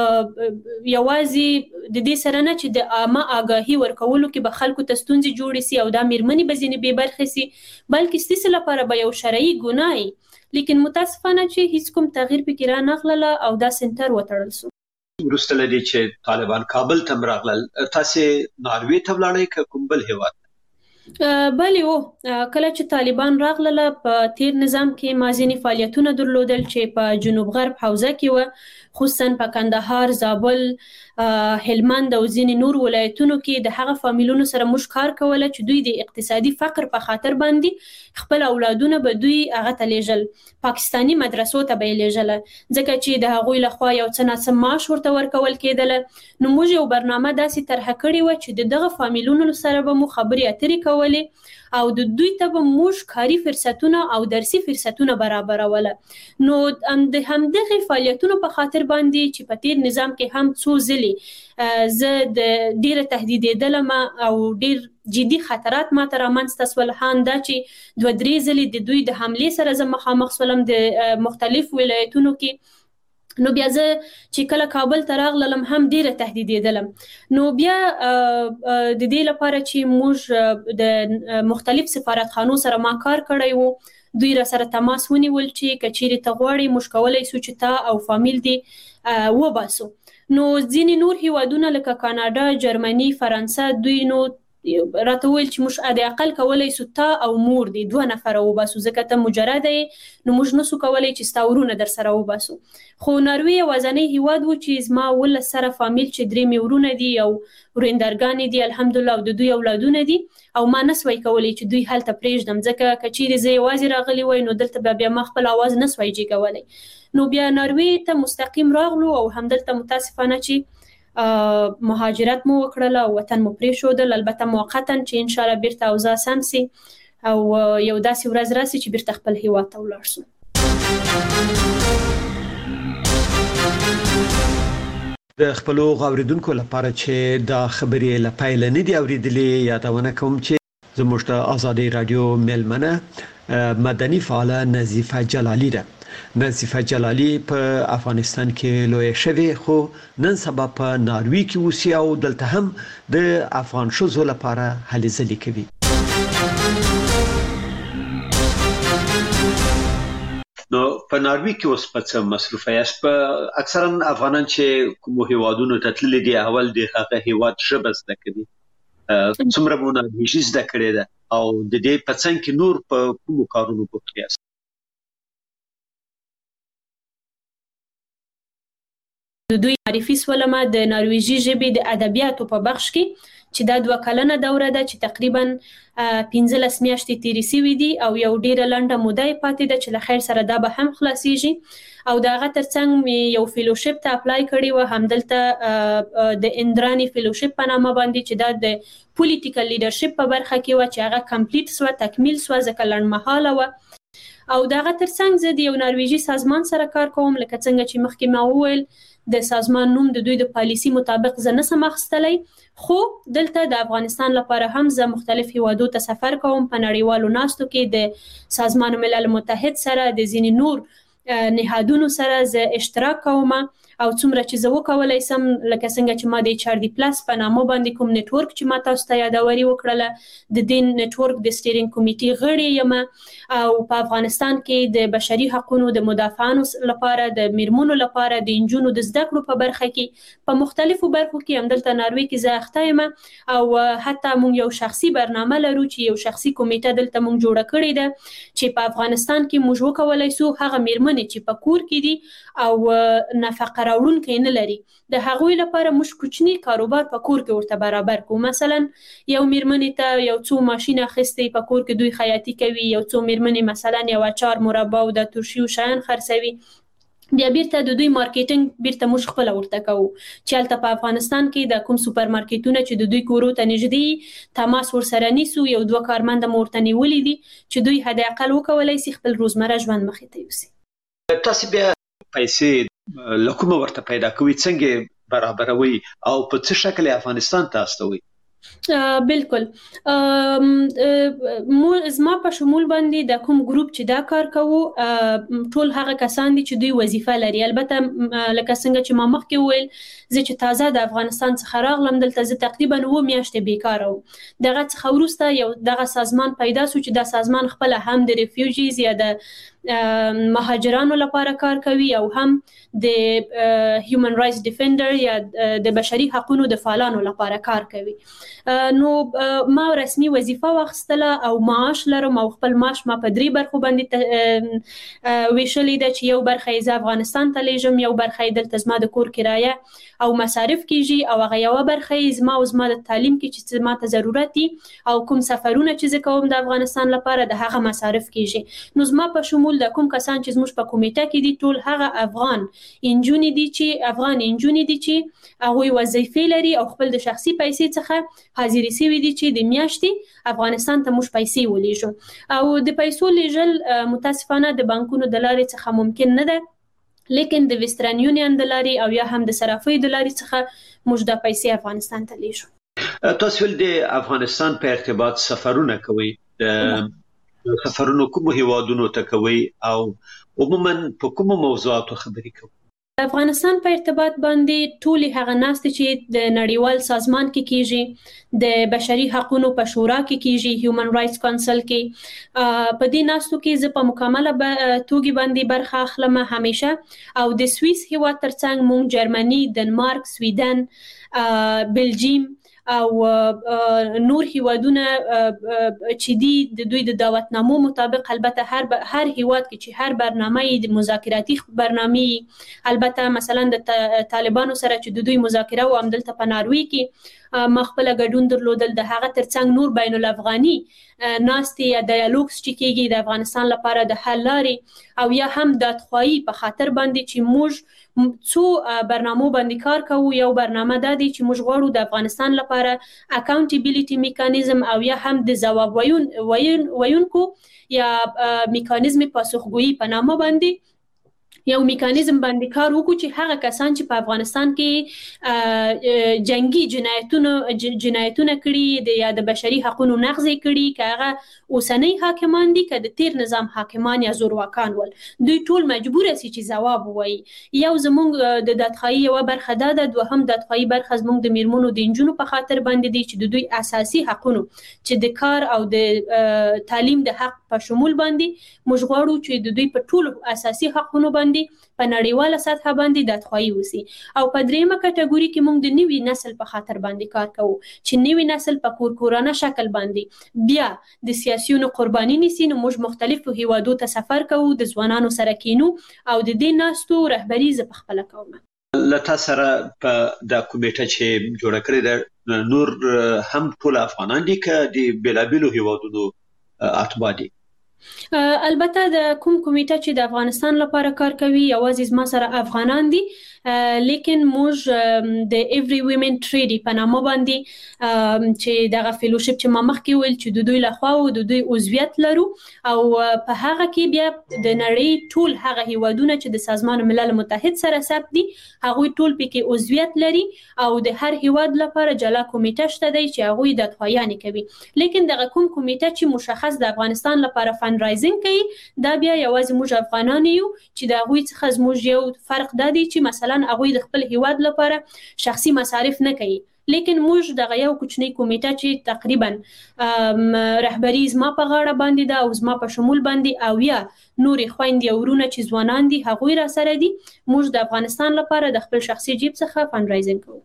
یوازې د دې سره نه چې د عامه آگاهی ورکولو کې به خلکو ته ستونزې جوړې سي او دا میرمنې به ځینې بې برخې سي بلکې ستاسې لپاره به یو شرعي ګناه وي لیکن متاسفانه چې هیڅ کوم تغییر پکې رانغلله او دا سنټر وتړل سو وروسته له دې چې طالبان کابل ته راغلل تاسې ناروې ته ولاړئ که کوم بل هیواد بلی کله چې طالبان راغله په تیر نظام کې ما ځینې فعالیتونه درلودل چې په جنوب غرب حوزه کې وه خصوصا په کندهار، زابل، هلمند او ځینې نور ولایتونو کې د هغه فامیلونو سره موږ کار کوله چې دوی د اقتصادي فقر په خاطر باندې خپل اولادونه به دوی هغه ته لیږل پاکستاني مدرسو ته به یې لیږله ځکه چې د هغوی لخوا یو څه ناڅه معاش ورته ورکول کېدله نو موږ یو برنامه داسې طرحه کړې وه چې د دغه فامیلونو سره به مو خبرې اترې کولې او د دوی ته به موږ کاري فرصتونه او درسي فرصتونه برابروله نو د همدغې فعالیتونو په خاطر باندې چې په تیر نظام کې هم څو ځلې زه د ډیره تهدیدېدلم او ډیر جدي خطرات ماته رامنځته سول هم دا چې 2-3 ځلې د دوی د حملې سره زه مخامخ سولم د مختلف ولایتونو کې نو بیا زه چې کله کابل ته راغلم هم ډیره تهدیدېدلم نو بیا د دې لپاره چې موږ د مختلف سفارتخانو سره ما کار کړی وو دوی را سره تماس ونیول چې کچېرې ته غواړې موږ کولی سو چې تا او فامیل دې وباسو نو ځینې نور هیوادونه لکه کاناډا، جرمني، فرانسه دوی نو راته ویل چې موږ د اقل کولای سو تا او مور دي 2 نفر وباسو ځکه ته مجرد نو موږ نسو کولای چې ستا ورونه در سره وباسو خو ناروی یوازینی هیواد و چې زما ول سره فامیل چې 3 ورونه دي او ورندرګان دي الحمدلله او د دوی اولادونه دي او ما نسوي کولای چې دوی هلته پرېږدم ځکه کچېرې زه یوازې راغلی وای نو دلته بیا ما خپل आवाज نسوي جي کولای نو بیا ناروی ته مستقیم راغلو او همدلته متاسفانه چې مهاجرت مو وکړل او وطن مو پرېښودل البته موقتا چې ان شاء الله بیرته اوضاع سم سي او یو داسې ورځ راسي چې بیرته خپل هیواد ته ولاړ شو د خپل غوړیدونکو لپاره چې دا خبرې لپاره نه دی اوریدلې یادونه کوم چې زموږ د آزادي رادیو ملمنه مدني فعاله نظیفه جلالی ده نظیفه جلالی په افغانستان کې لوی شوی خو نن سبا په ناروی کې اوسي او دلته هم د افغان شوزو لپاره هلې ځلې کوي نو په ناروی کې اوس په څه مصروفه یاست په اکثرا افغانان چې کوم هیوادونو ته تللي دي اول د هغه هیواد ژبه زده کوي څومره مونږ هیڅ زده کړې ده او د دې په څنګ کې نور په کوم کارونو بوخت یاست د دوی معرفي سولمه د نارویجي ژبې د ادبیاتو په بخش کې چې دا 2 کلنه دوره ده چې تقریبا 15 میاشتې تیرې سوي دي او یو ډیره لنډه موده پاتې ده چې له خیر سره دا به هم خلاصيږي او دغه ترڅنګ یو فیلوشپ ته اپلای کړی و همدلته د اندرانی فیلوشپ په نامه باندې چې دا د پولیټیکل لیډرشپ په برخه کې و چې هغه کمپلیټ سو تکمیل سو ځکه لنډمهاله و او دغه ترڅنګ زه د یو نارویجي سازمان سره کار کوم لکه څنګه چې مخکې ما وویل د سازمان نوم د دوی د پالیسی مطابق زه نسم اخیستلی خو دلته د افغانستان لپاره هم زه مختلف هیوادو ته سفر کوم په نړیوالو ناستو کې د سازمان ملل متحد سره د ځینې نور نهادونو سره زه اشتراک کوم او څومره چې زه وکولای سم لکه څنګه چې ما د HRD پلس په نامه باندې کوم نیټورک چې ما تاسو ته یادوري وکړله د دین نیټورک د سټیرینګ کمیټې غړی یم او په افغانستان کې د بشري حقوقو د مدافعانو لپاره د میرمنو لپاره د انجونو د زده کړو په برخه کې په مختلفو برخو کې همدلته ناروی کې زه اخته یم او حتی موږ یو شخصي برنامه لرو چې یو شخصي کمیټه دلته موږ جوړه کړې ده چې په افغانستان کې موږ وکولای سو هغه میرمنې چې په کور کې دي او نفقه راوړونکي نه لري د هغوی لپاره موږ کوچنی کاروبار په کور کې ورته برابر کوو مثلا یو میرمنې ته یو څو ماشین اخیستې په کور کې دوی خیاطي کوي یو څو میرمنې مثلا یو اچار مربا او د ترشي او شیان خرڅوي بیا بیرته د دوی مارکیټینګ بیرته موږ خپل ورته کوو چې هلته په افغانستان کې د کوم سوپر مارکیټونه چې د دوی کورو ته نږدې تماس ورسره نیسو یو 2 کارمند مو ورته نیولي دي چې دوی حد اقل وکولای شي خپل روزمره ژوند مخې ته یوسي تاسو بیا پیسې لکه ورته پیدا کوي څنګه برابروي او په څه شکل افغانستان ته استوي بالکل زما په شمول باندې د کوم ګروپ چې دا کار کوو ټول هغه کسان دي چې دوی وظیفه لري البته لکه څنګه چې ما مخکې وویل زه چې تازه د افغانستان څخه راغلم دلته زه تقریبا 9 میاشتې بیکاره وم دغه څخه وروسته یو دغه سازمان پیدا شو چې دا سازمان خپل هم د ریفیوجیز یا د مهاجرانو لپاره کار کوي او هم د هیومن رائټس ډیفندر یا د بشري حقوقو د فعالانو لپاره کار کوي نو ما رسمي وظیفه واخیستله او معاش لرم او خپل معاش ما په 3 برخو باندې ویشلې ده چې یو برخه یې افغانستان ته لیږم یو برخه یې دلته زما د کور کرایه او مصارف کیږي او هغه یو برخه یې زما د تعلیم کې چې ما ته ضرورت دي او کوم سفرونه چې زه کوم د افغانستان لپاره د هغه مصارف کیږي نو زما په شمول د کوم کسان چې زموږ په کمیټه کې دي ټول هغه افغان انجونې دي چې هغه وظیفې لري او خپل د شخصي پیسې څخه حاضرې سوي دي چې د میاشتې افغانستان ته موږ پیسې ولېږو او د پیسو لیږل متاسفانه د بانکونو د لارې څخه ممکن نه ده لیکن د ویسټرن یونین د لارې او یا هم د صرافۍ د لارې څخه موږ د پیسې افغانستان ته لیږو تاسو ول د افغانستان په ارتباط سفرونه کوي سفرونه کوم هیوادونو ته کوي او عموما په کوم موضوعاتو خبرې کوي افغانستان په ارتباط باندې ټولې هغه ناستې چې د نړیوال سازمان کې کیږي د بشري حقوقو په شورا کې کیږي هیومن رائټس کونسل کې په دې ناستو کې زه په مکمله توګه باندې برخه اخلم همیشه او د سویس هیواد ترڅنګ مونږ جرمني دنمارک سویډن بلجیم او نور هیوادونه چې دي د دوی د دعوتنامو مطابق البته هر هیواد کې چې هر برنامه د مذاکراتي برنامه البته مثلا د طالبانو سره چې د دوی مذاکره و همدلته په ناروی کې ما خپل ګډون درلودل د هغه ترڅنګ نور بین الافغاني ناستي یا ډایالوګز چې کېږي د افغانستان لپاره د حل لارې او یا هم د تخوایي په خاطر باندې چې موږ څو برنامو باندې کار کوو. یو برنامه دا دی چې موږ غواړو د افغانستان لپاره اکاونټیبیلیټي میکانیزم او یا هم د ځواب ویونکو یا میکانیزم پاسخګویي په نامه باندې یو میکانیزم باندې کار وکړو چې هغه کسان چې په افغانستان کې جنگي جنایتونه کړي یا د بشري حقوقو نقض کړي که هغه اوسنۍ حاکمان دي که د تیر نظام حاکمان یا زورواکان ول دوی ټول مجبور سي چې ځواب ووایي. یو زموږ د دادخواهي یوه برخه دا ده، دوهم دادخواهي برخه زموږ د میرمنو د نجونو په خاطر باندې دي چې د دوی اساسي حقوقو چې د کار او د تعلیم د حق په شمول باندې موږ غواړو چې د دوی په ټولو اساسي حقوقو باندې په نړیواله سطح باندې دادخواهي وسی. او په دریمه کټګوري کې موږ د نوي نسل په خاطر باندې کار کوو چې نوي نسل په کورکورانه شکل باندې بیا د سیاسيونو قرباني نیسي. نو موږ مختلفو هیوادو ته سفر کوو، د ځوانانو سره کینو او د دې ناستو رهبري زه په خپله کوم. لته سره په د کمیټه چې جوړه کړې ده نور هم ټول افغانان دي که د بیلابیلو هیوادونو اتباع دي؟ البته د کوم کمیټه چې د افغانستان لپاره کار کوي یوازې زما سره افغانان دي، لیکن موږ د ایوری ویمن ټریډي په نامه باندې چې دغه فیلوشپ چې ما مخکې ویل چې د دوی لخوا او د دوی عضویت لرو او په هغه کې بیا د نړۍ ټول هغه هیوادونه چې د سازمان ملل متحد سره ثبت دي هغوی ټول پکې عضویت لري او د هر هیواد لپاره جلا کمیټه شته دی چې هغوی دادخواهیانې کوي. لیکن دغه کوم کمیټه چې مشخص د افغانستان لپاره فند رایزینګ کوي دا بیا یوازې موږ افغانان یو چې د هغوی څخه زموږ یو فرق دا دی چې مثلا هغوی د خپل هیواد لپاره شخصي مصارف نه کوي، لیکن موږ دغه یو کوچنی کمیټه چې تقریبا رهبري زما په غاړه باندې ده او زما په شمول باندې او یا نورې خویندې او ورونه چې ځوانان دي هغوی را سره دي، موږ د افغانستان لپاره د خپل شخصي جیب څخه فند رایزینګ کوو.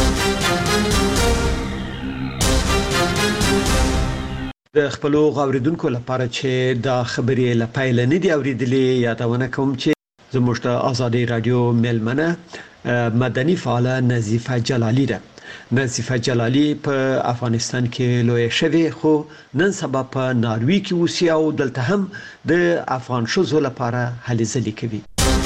د خپلو غوړیدونکو لپاره چې دا خبرې له پیل نه دی اوریدلې یادونه کوم چې زموږ د آزادۍ رادیو ملمنه مدني فعاله نظیفه جلالی ده. نظیفه جلالی په افغانستان کې لوی شوی خو نن سبا په ناروی کې اوسي او دلته هم د افغان ښځو لپاره هلې ځلې کوي.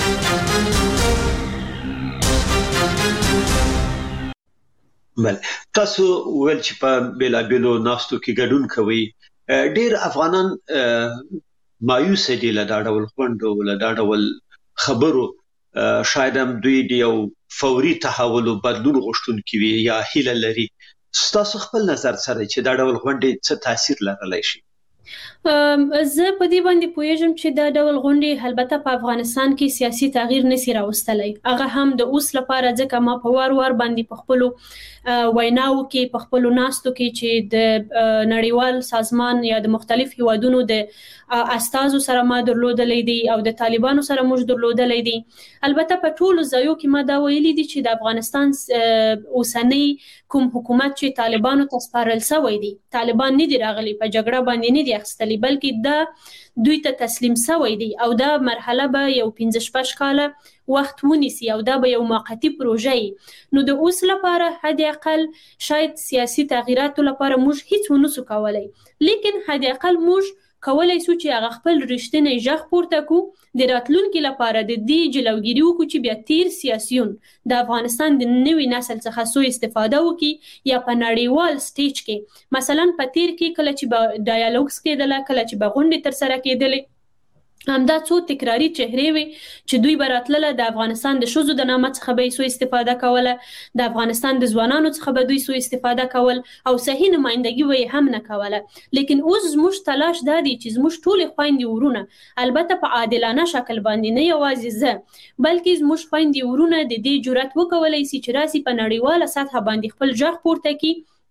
بل تاسو ول چې په بیلابیلو ناستو کې ګډون کوي ډیر افغانان مایوس دي له دا ډول خوندو له دا ډول خبرو شاید هم دوی د یو فوري تحول او بدلون غوښتونکي وي یا هیله لري. ستاسو خپل نظر سره چې دا ډول غونډې څه تاثیر لرلی شي؟ زه په دې باندې پوهیږم چې دا ډول غونډې البته په افغانستان کې سیاسي تغییر نشي راوستلی، هغه هم د اوس لپاره ځکه ما په وار باندې په خپلو ویناو کې په خپلو ناستو کې چې د نړیوال سازمان یا د مختلف هیوادونو د استازو سره ما درلودلی دي او د طالبانو سره موږ درلودلی دي. البته په ټولو ځایو کې ما دا ویلي دي چې د افغانستان اوسنی کوم حکومت چې طالبانو ته سپارل شوی دی، طالبان نه دي راغلي په جګړه باندې نه دي اخیستلي بلکې دا دوی ته تسلیم شوی دی او دا مرحله به یو 15-16 کاله وخت ونیسي او دا به یو موقتی پروژه وي. نو د اوس لپاره حد اقل شاید سیاسي تغییراتو لپاره موږ هیڅ ونسو کولی، لیکن حد اقل موږ کولای شو چې هغه خپل رښتینی غږ پورته کړو د راتلونکي لپاره د دې جلوګیري وکړو چې بیا تیر سیاسیون د افغانستان د نوي نسل څخه سوء استفاده وکړي یا په نړیوال سټیج کې مثلا په تیر کې کله چې به ډایالوګز کېدله کله چې به غونډې ترسره کېدلې همدا څو تکراری چهرې وي چې دوی به راتلله د افغانستان د ښځو د نامه څخه به یې سوء استفاده کوله، د افغانستان د ځوانانو څخه به دوی سوء استفاده کول او صحیح نمایندګي به یې هم نه کوله. لیکن اوس زموږ تلاش دا دی چې زموږ ټولې خویندې ورونه البته په عادلانه شکل باندې نه یوازې زه بلکې زموږ خویندې ورونه د دې جرأت وکولی سي چې راسي په نړیواله سطحه باندې خپل غږ پورته کړي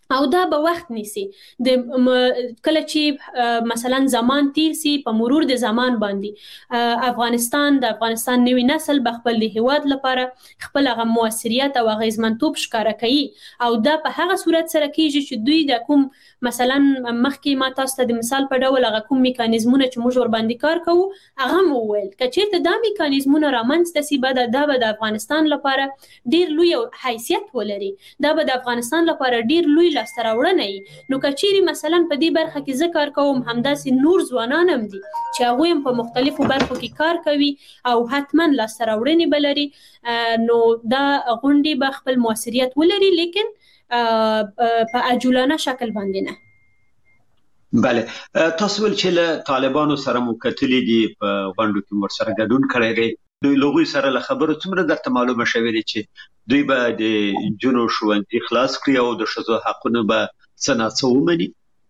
او دا به وخت نیسي د کله چې مثلا زمان تیر سي په مرور د زمان باندې افغانستان نوی نسل به خپل د هیواد لپاره خپل هغه موثریت او اغیزمنتوب ښکاره کوي او دا په هغه صورت سره کیږي چې دوی د کوم مثلا مخکې ما تاسو ته د مثال په ډول هغه کوم میکانیزمونه چې موږ ور باندې کار کوو هغه مو وویل که چېرته دا میکانیزمونه رامنځته سي دا به د افغانستان لپاره ډیر لوی حیثیت ولري دا به د افغانستان لپاره ډیر لوی لاسته راوړنه نو که چیرې مثلا په دې برخه کې زه کار کوم همداسې نور ځوانان هم دي چې هغوی هم په مختلفو برخو کې کار کوي او حتما لاسته راوړنې به لري نو دا غونډې به خپل موثریت ولري لیکن په عجولانه شکل باندې نه. بله تاسو ول چې له طالبانو سره مو کتلې دي په غونډو کې ورسره ګډون کړی دی دوی لوګوي سره له خبرو څومره درته معلومه شوې ده چې دوی به د جنو ښوونځي خلاص کړي او د ښځو حقونه به څه ناڅه ومني؟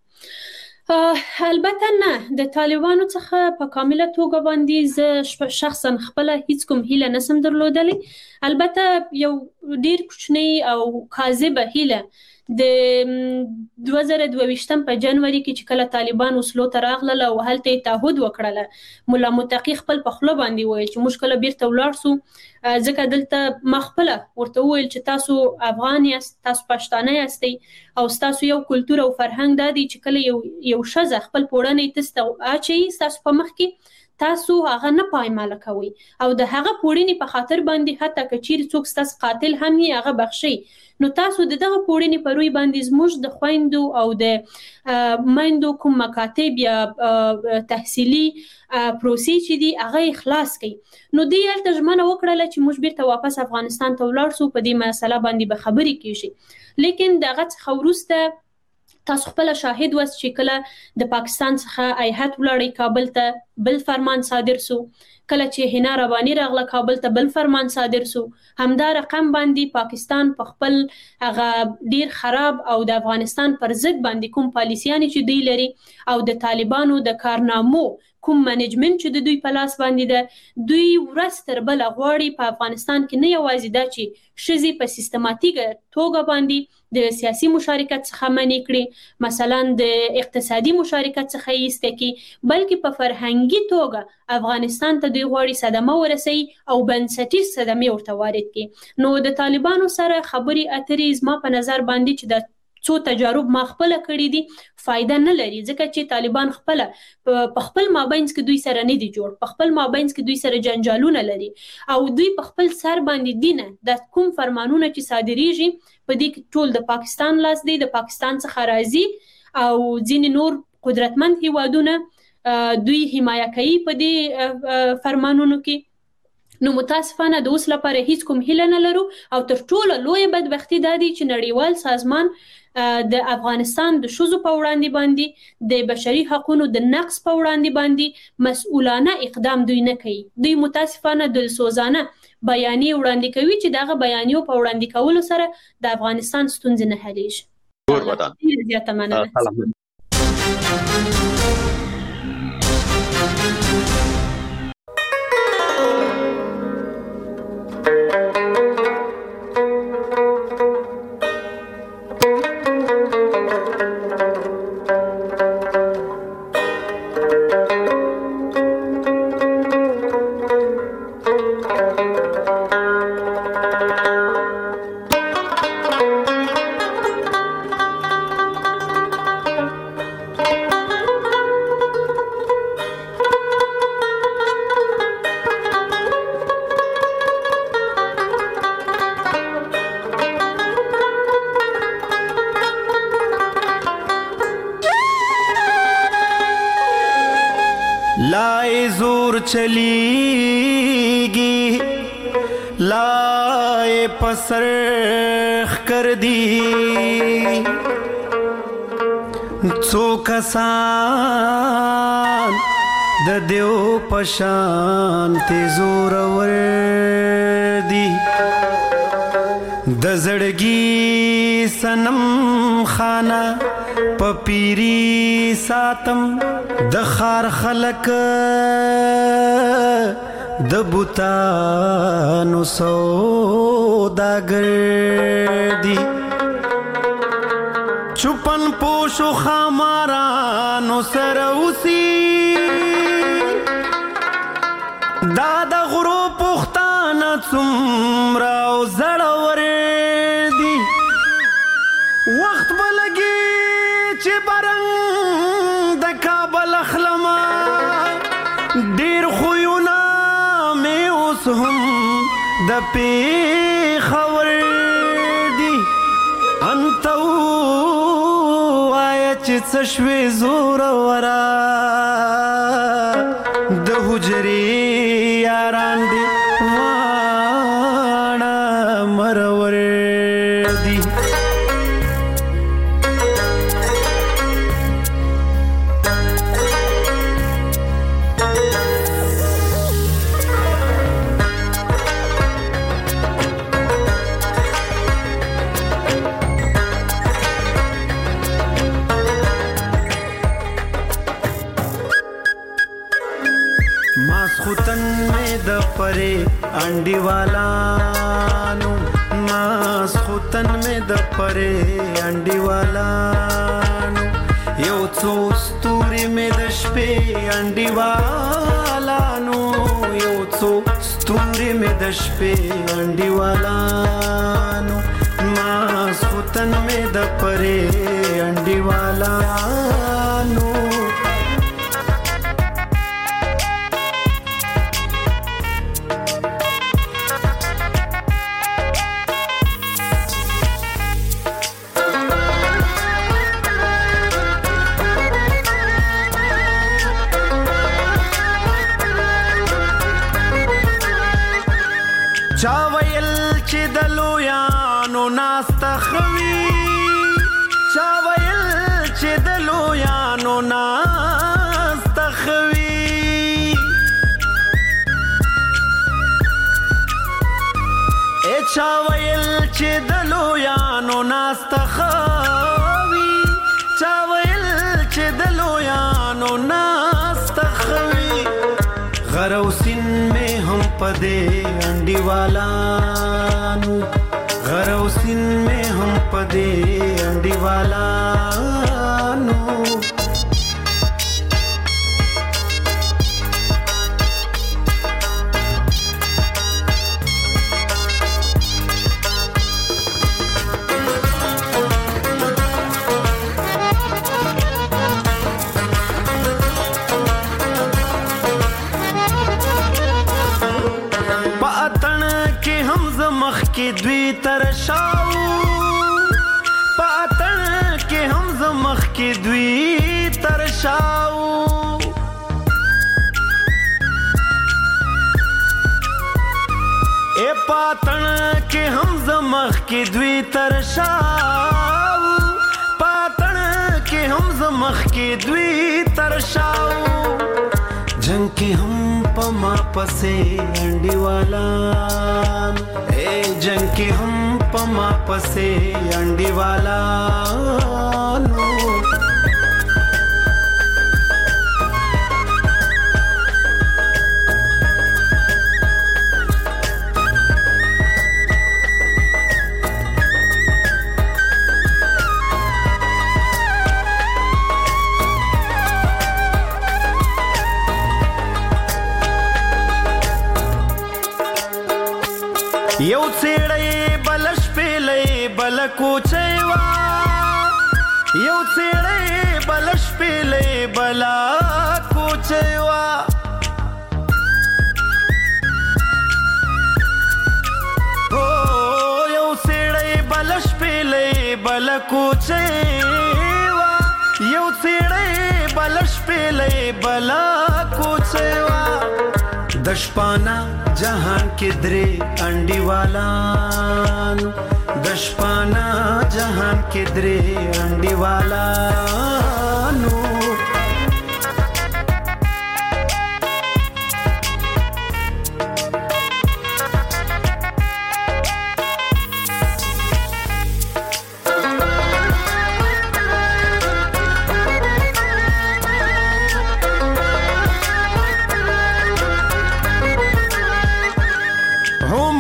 البته نه د طالبانو څخه په کامله توګه باندې زه شخصا خپل هیڅ کوم هیله نسم درلودلی البته یو ډیر کوچنی او کاذبه هیله د 2022 په جنوري کې چې کله طالبان وسلو ته راغلل او هلته تعهد وکړل مولا متقی خپل په خله باندې وویل چې موږ کله بیرته ولاړ سو ځکه دلته مخبله ورته وویل چې تاسو افغان یاست تاسو پښتانه یاستئ او تاسو یو کلتور او فرهنګ دادی چې کله یو ښځه خپل پوړنې تاسو اچي تاسو په مخ کې تاسو هغه نه پایماله کوي او د هغه پوړنې په خاطر باندې حتی کچیر څوک تاسو قاتل هم یې هغه بخشي نو تاسو دغه پوړنې په روی باندې زموږ د خويندو او د مایندو کوم مکاتب یا تحصیلي پروسې چې دي هغه اخلاص کړي نو دی هلته ژمنه وکړله چې موږ بیرته واپس افغانستان ته ولاړ سو په دې مسله باندې به خبرې کیږي لیکن دغه څخه وروسته تاسو خپل شاهد واست چې کله د پاکستان څخه هیئت ولاړی کابل ته بل فرمان صادر سو کله چې هینا ربانی راغله کابل ته بل فرمان صادر سو همدا رقم باندې پاکستان په خپل هغه ډیر خراب او د افغانستان پر ضد باندې کوم پالیسیانی چې دی لري او د طالبانو د کارنامو کوم منیجمنت چې د دوی په لاس باندې ده دوی ورځ تر بله غواړي په افغانستان کې نه یوازې دا چې ښځې په سیستماتیک توګه باندې د سیاسي مشارکت څخه منع کړي مثلا د اقتصادي مشارکت څخه یې ایسته کړي بلکې په فرهنګي توګه افغانستان ته دوی غواړي صدمه ورسوي او بنسټیز صدمې ورته وارد کړي نو د طالبانو سره خبرې اترې زما په نظر باندې چې د څو تجارب ما خپل کړی دي فائدہ نه لري ځکه چې طالبان خپل په خپل مابینس کې دوی سره نه دي جوړ په خپل مابینس کې دوی سره جنجالونه لري او دوی په خپل سر باندې دینه د کوم فرمانونه چې صادریږي په دې کې ټول د پاکستان لاس دی د پاکستان څخه راځي او ځینې نور قدرتمند هیوادونه دوی حمایه کوي په دې فرمانونو کې نو متاسفانه د اوس لپاره هیڅ کوم هیله نه لرو او تر ټولو لوی بدبختی دا دی چې نړیوال سازمان د افغانستان د ښځو په وړاندې باندې د بشري حقوقو د نقض په وړاندې باندې مسؤلانه اقدام دوی نه کوي دوی متاسفانه د سوزانه بیانیې وړاندې کوي چې دغه بیانیو په وړاندې کولو سره د افغانستان ستونزې نه حلیږي ډېر زیاته مننه चलीगी लाए पसरख कर दी सो कसान द देव पशान ते जोरवर दी द जड़गी सनम खाना पपीरी सातम د خار خلق د بوتانو سوداګر دي چپن پوشو خامارانو سره اوسي دا د غرو پښتانه څومره او زړور دي وخت به لګي چې برنګ د کابل اخلمه ډېر خویونه مې اوس هم د پېښور دي انته ووایه چې څه شوې زوروره د حجرې یاران دې واړه مرور دي پرې انډیوالانو ماسختن مې د پرې انډیوالانو یو څو ستوري مې د شپې انډیوالانو یو څو ستوري مې د شپې انډیوالانو ماسختن مې د پرې انډیوالانو چا ویل چې د لویانو ناسته خوي چا ویل چې د لویانو ناسته خوي چا ویل چې د لویانو ناسته خوي چا ویل چې د لویانو ناسته خوي غروسین میں ہم پدے انڈیوالانو غروسین میں ہم پدے انڈیوالانو کې دوی ترشاو پاتن کې هم زمخ کې دوی ترشاو اے پاتن کې هم زمخ کې دوی ترشاو پاتن کې هم زمخ کې دوی ترشاو جنگ کې هم پما پسې انډیوالان جنگ کې هم پما پسې انډیوالانو یو څېړی بلش پیلې بل کوچېوا یو څېړی بلش پیلې بل کوچېوا او یو څېړی بلش پیلې بل کوچېوا یو څېړی بلش پیلې بل کوچېوا دشپانا جهان کې درې انډیوالانو دشپانا جهان کې درې انډیوالانو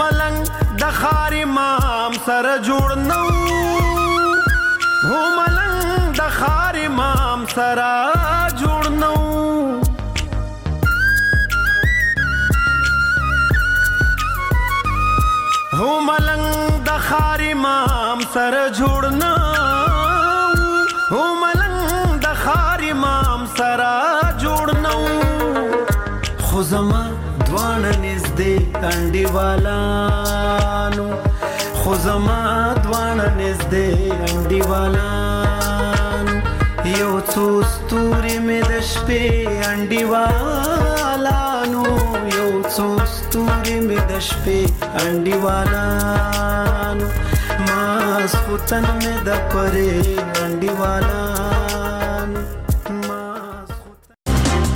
سره جوړ نو هو ملنګ خار امام سره جوړ نو هو ملنګ د خار امام سره جوړ نو هو ملنګ د خار امام سره جوړ نو خو زما دوانه نږدې انډیوالانو خو زما دوانه نږدې انډیوالانو یو څو ستوري مې د شپې انډیوالانو یو څو ستوري مې د شپې انډیوالانو ماسخوتن مې د پرې انډیوالانو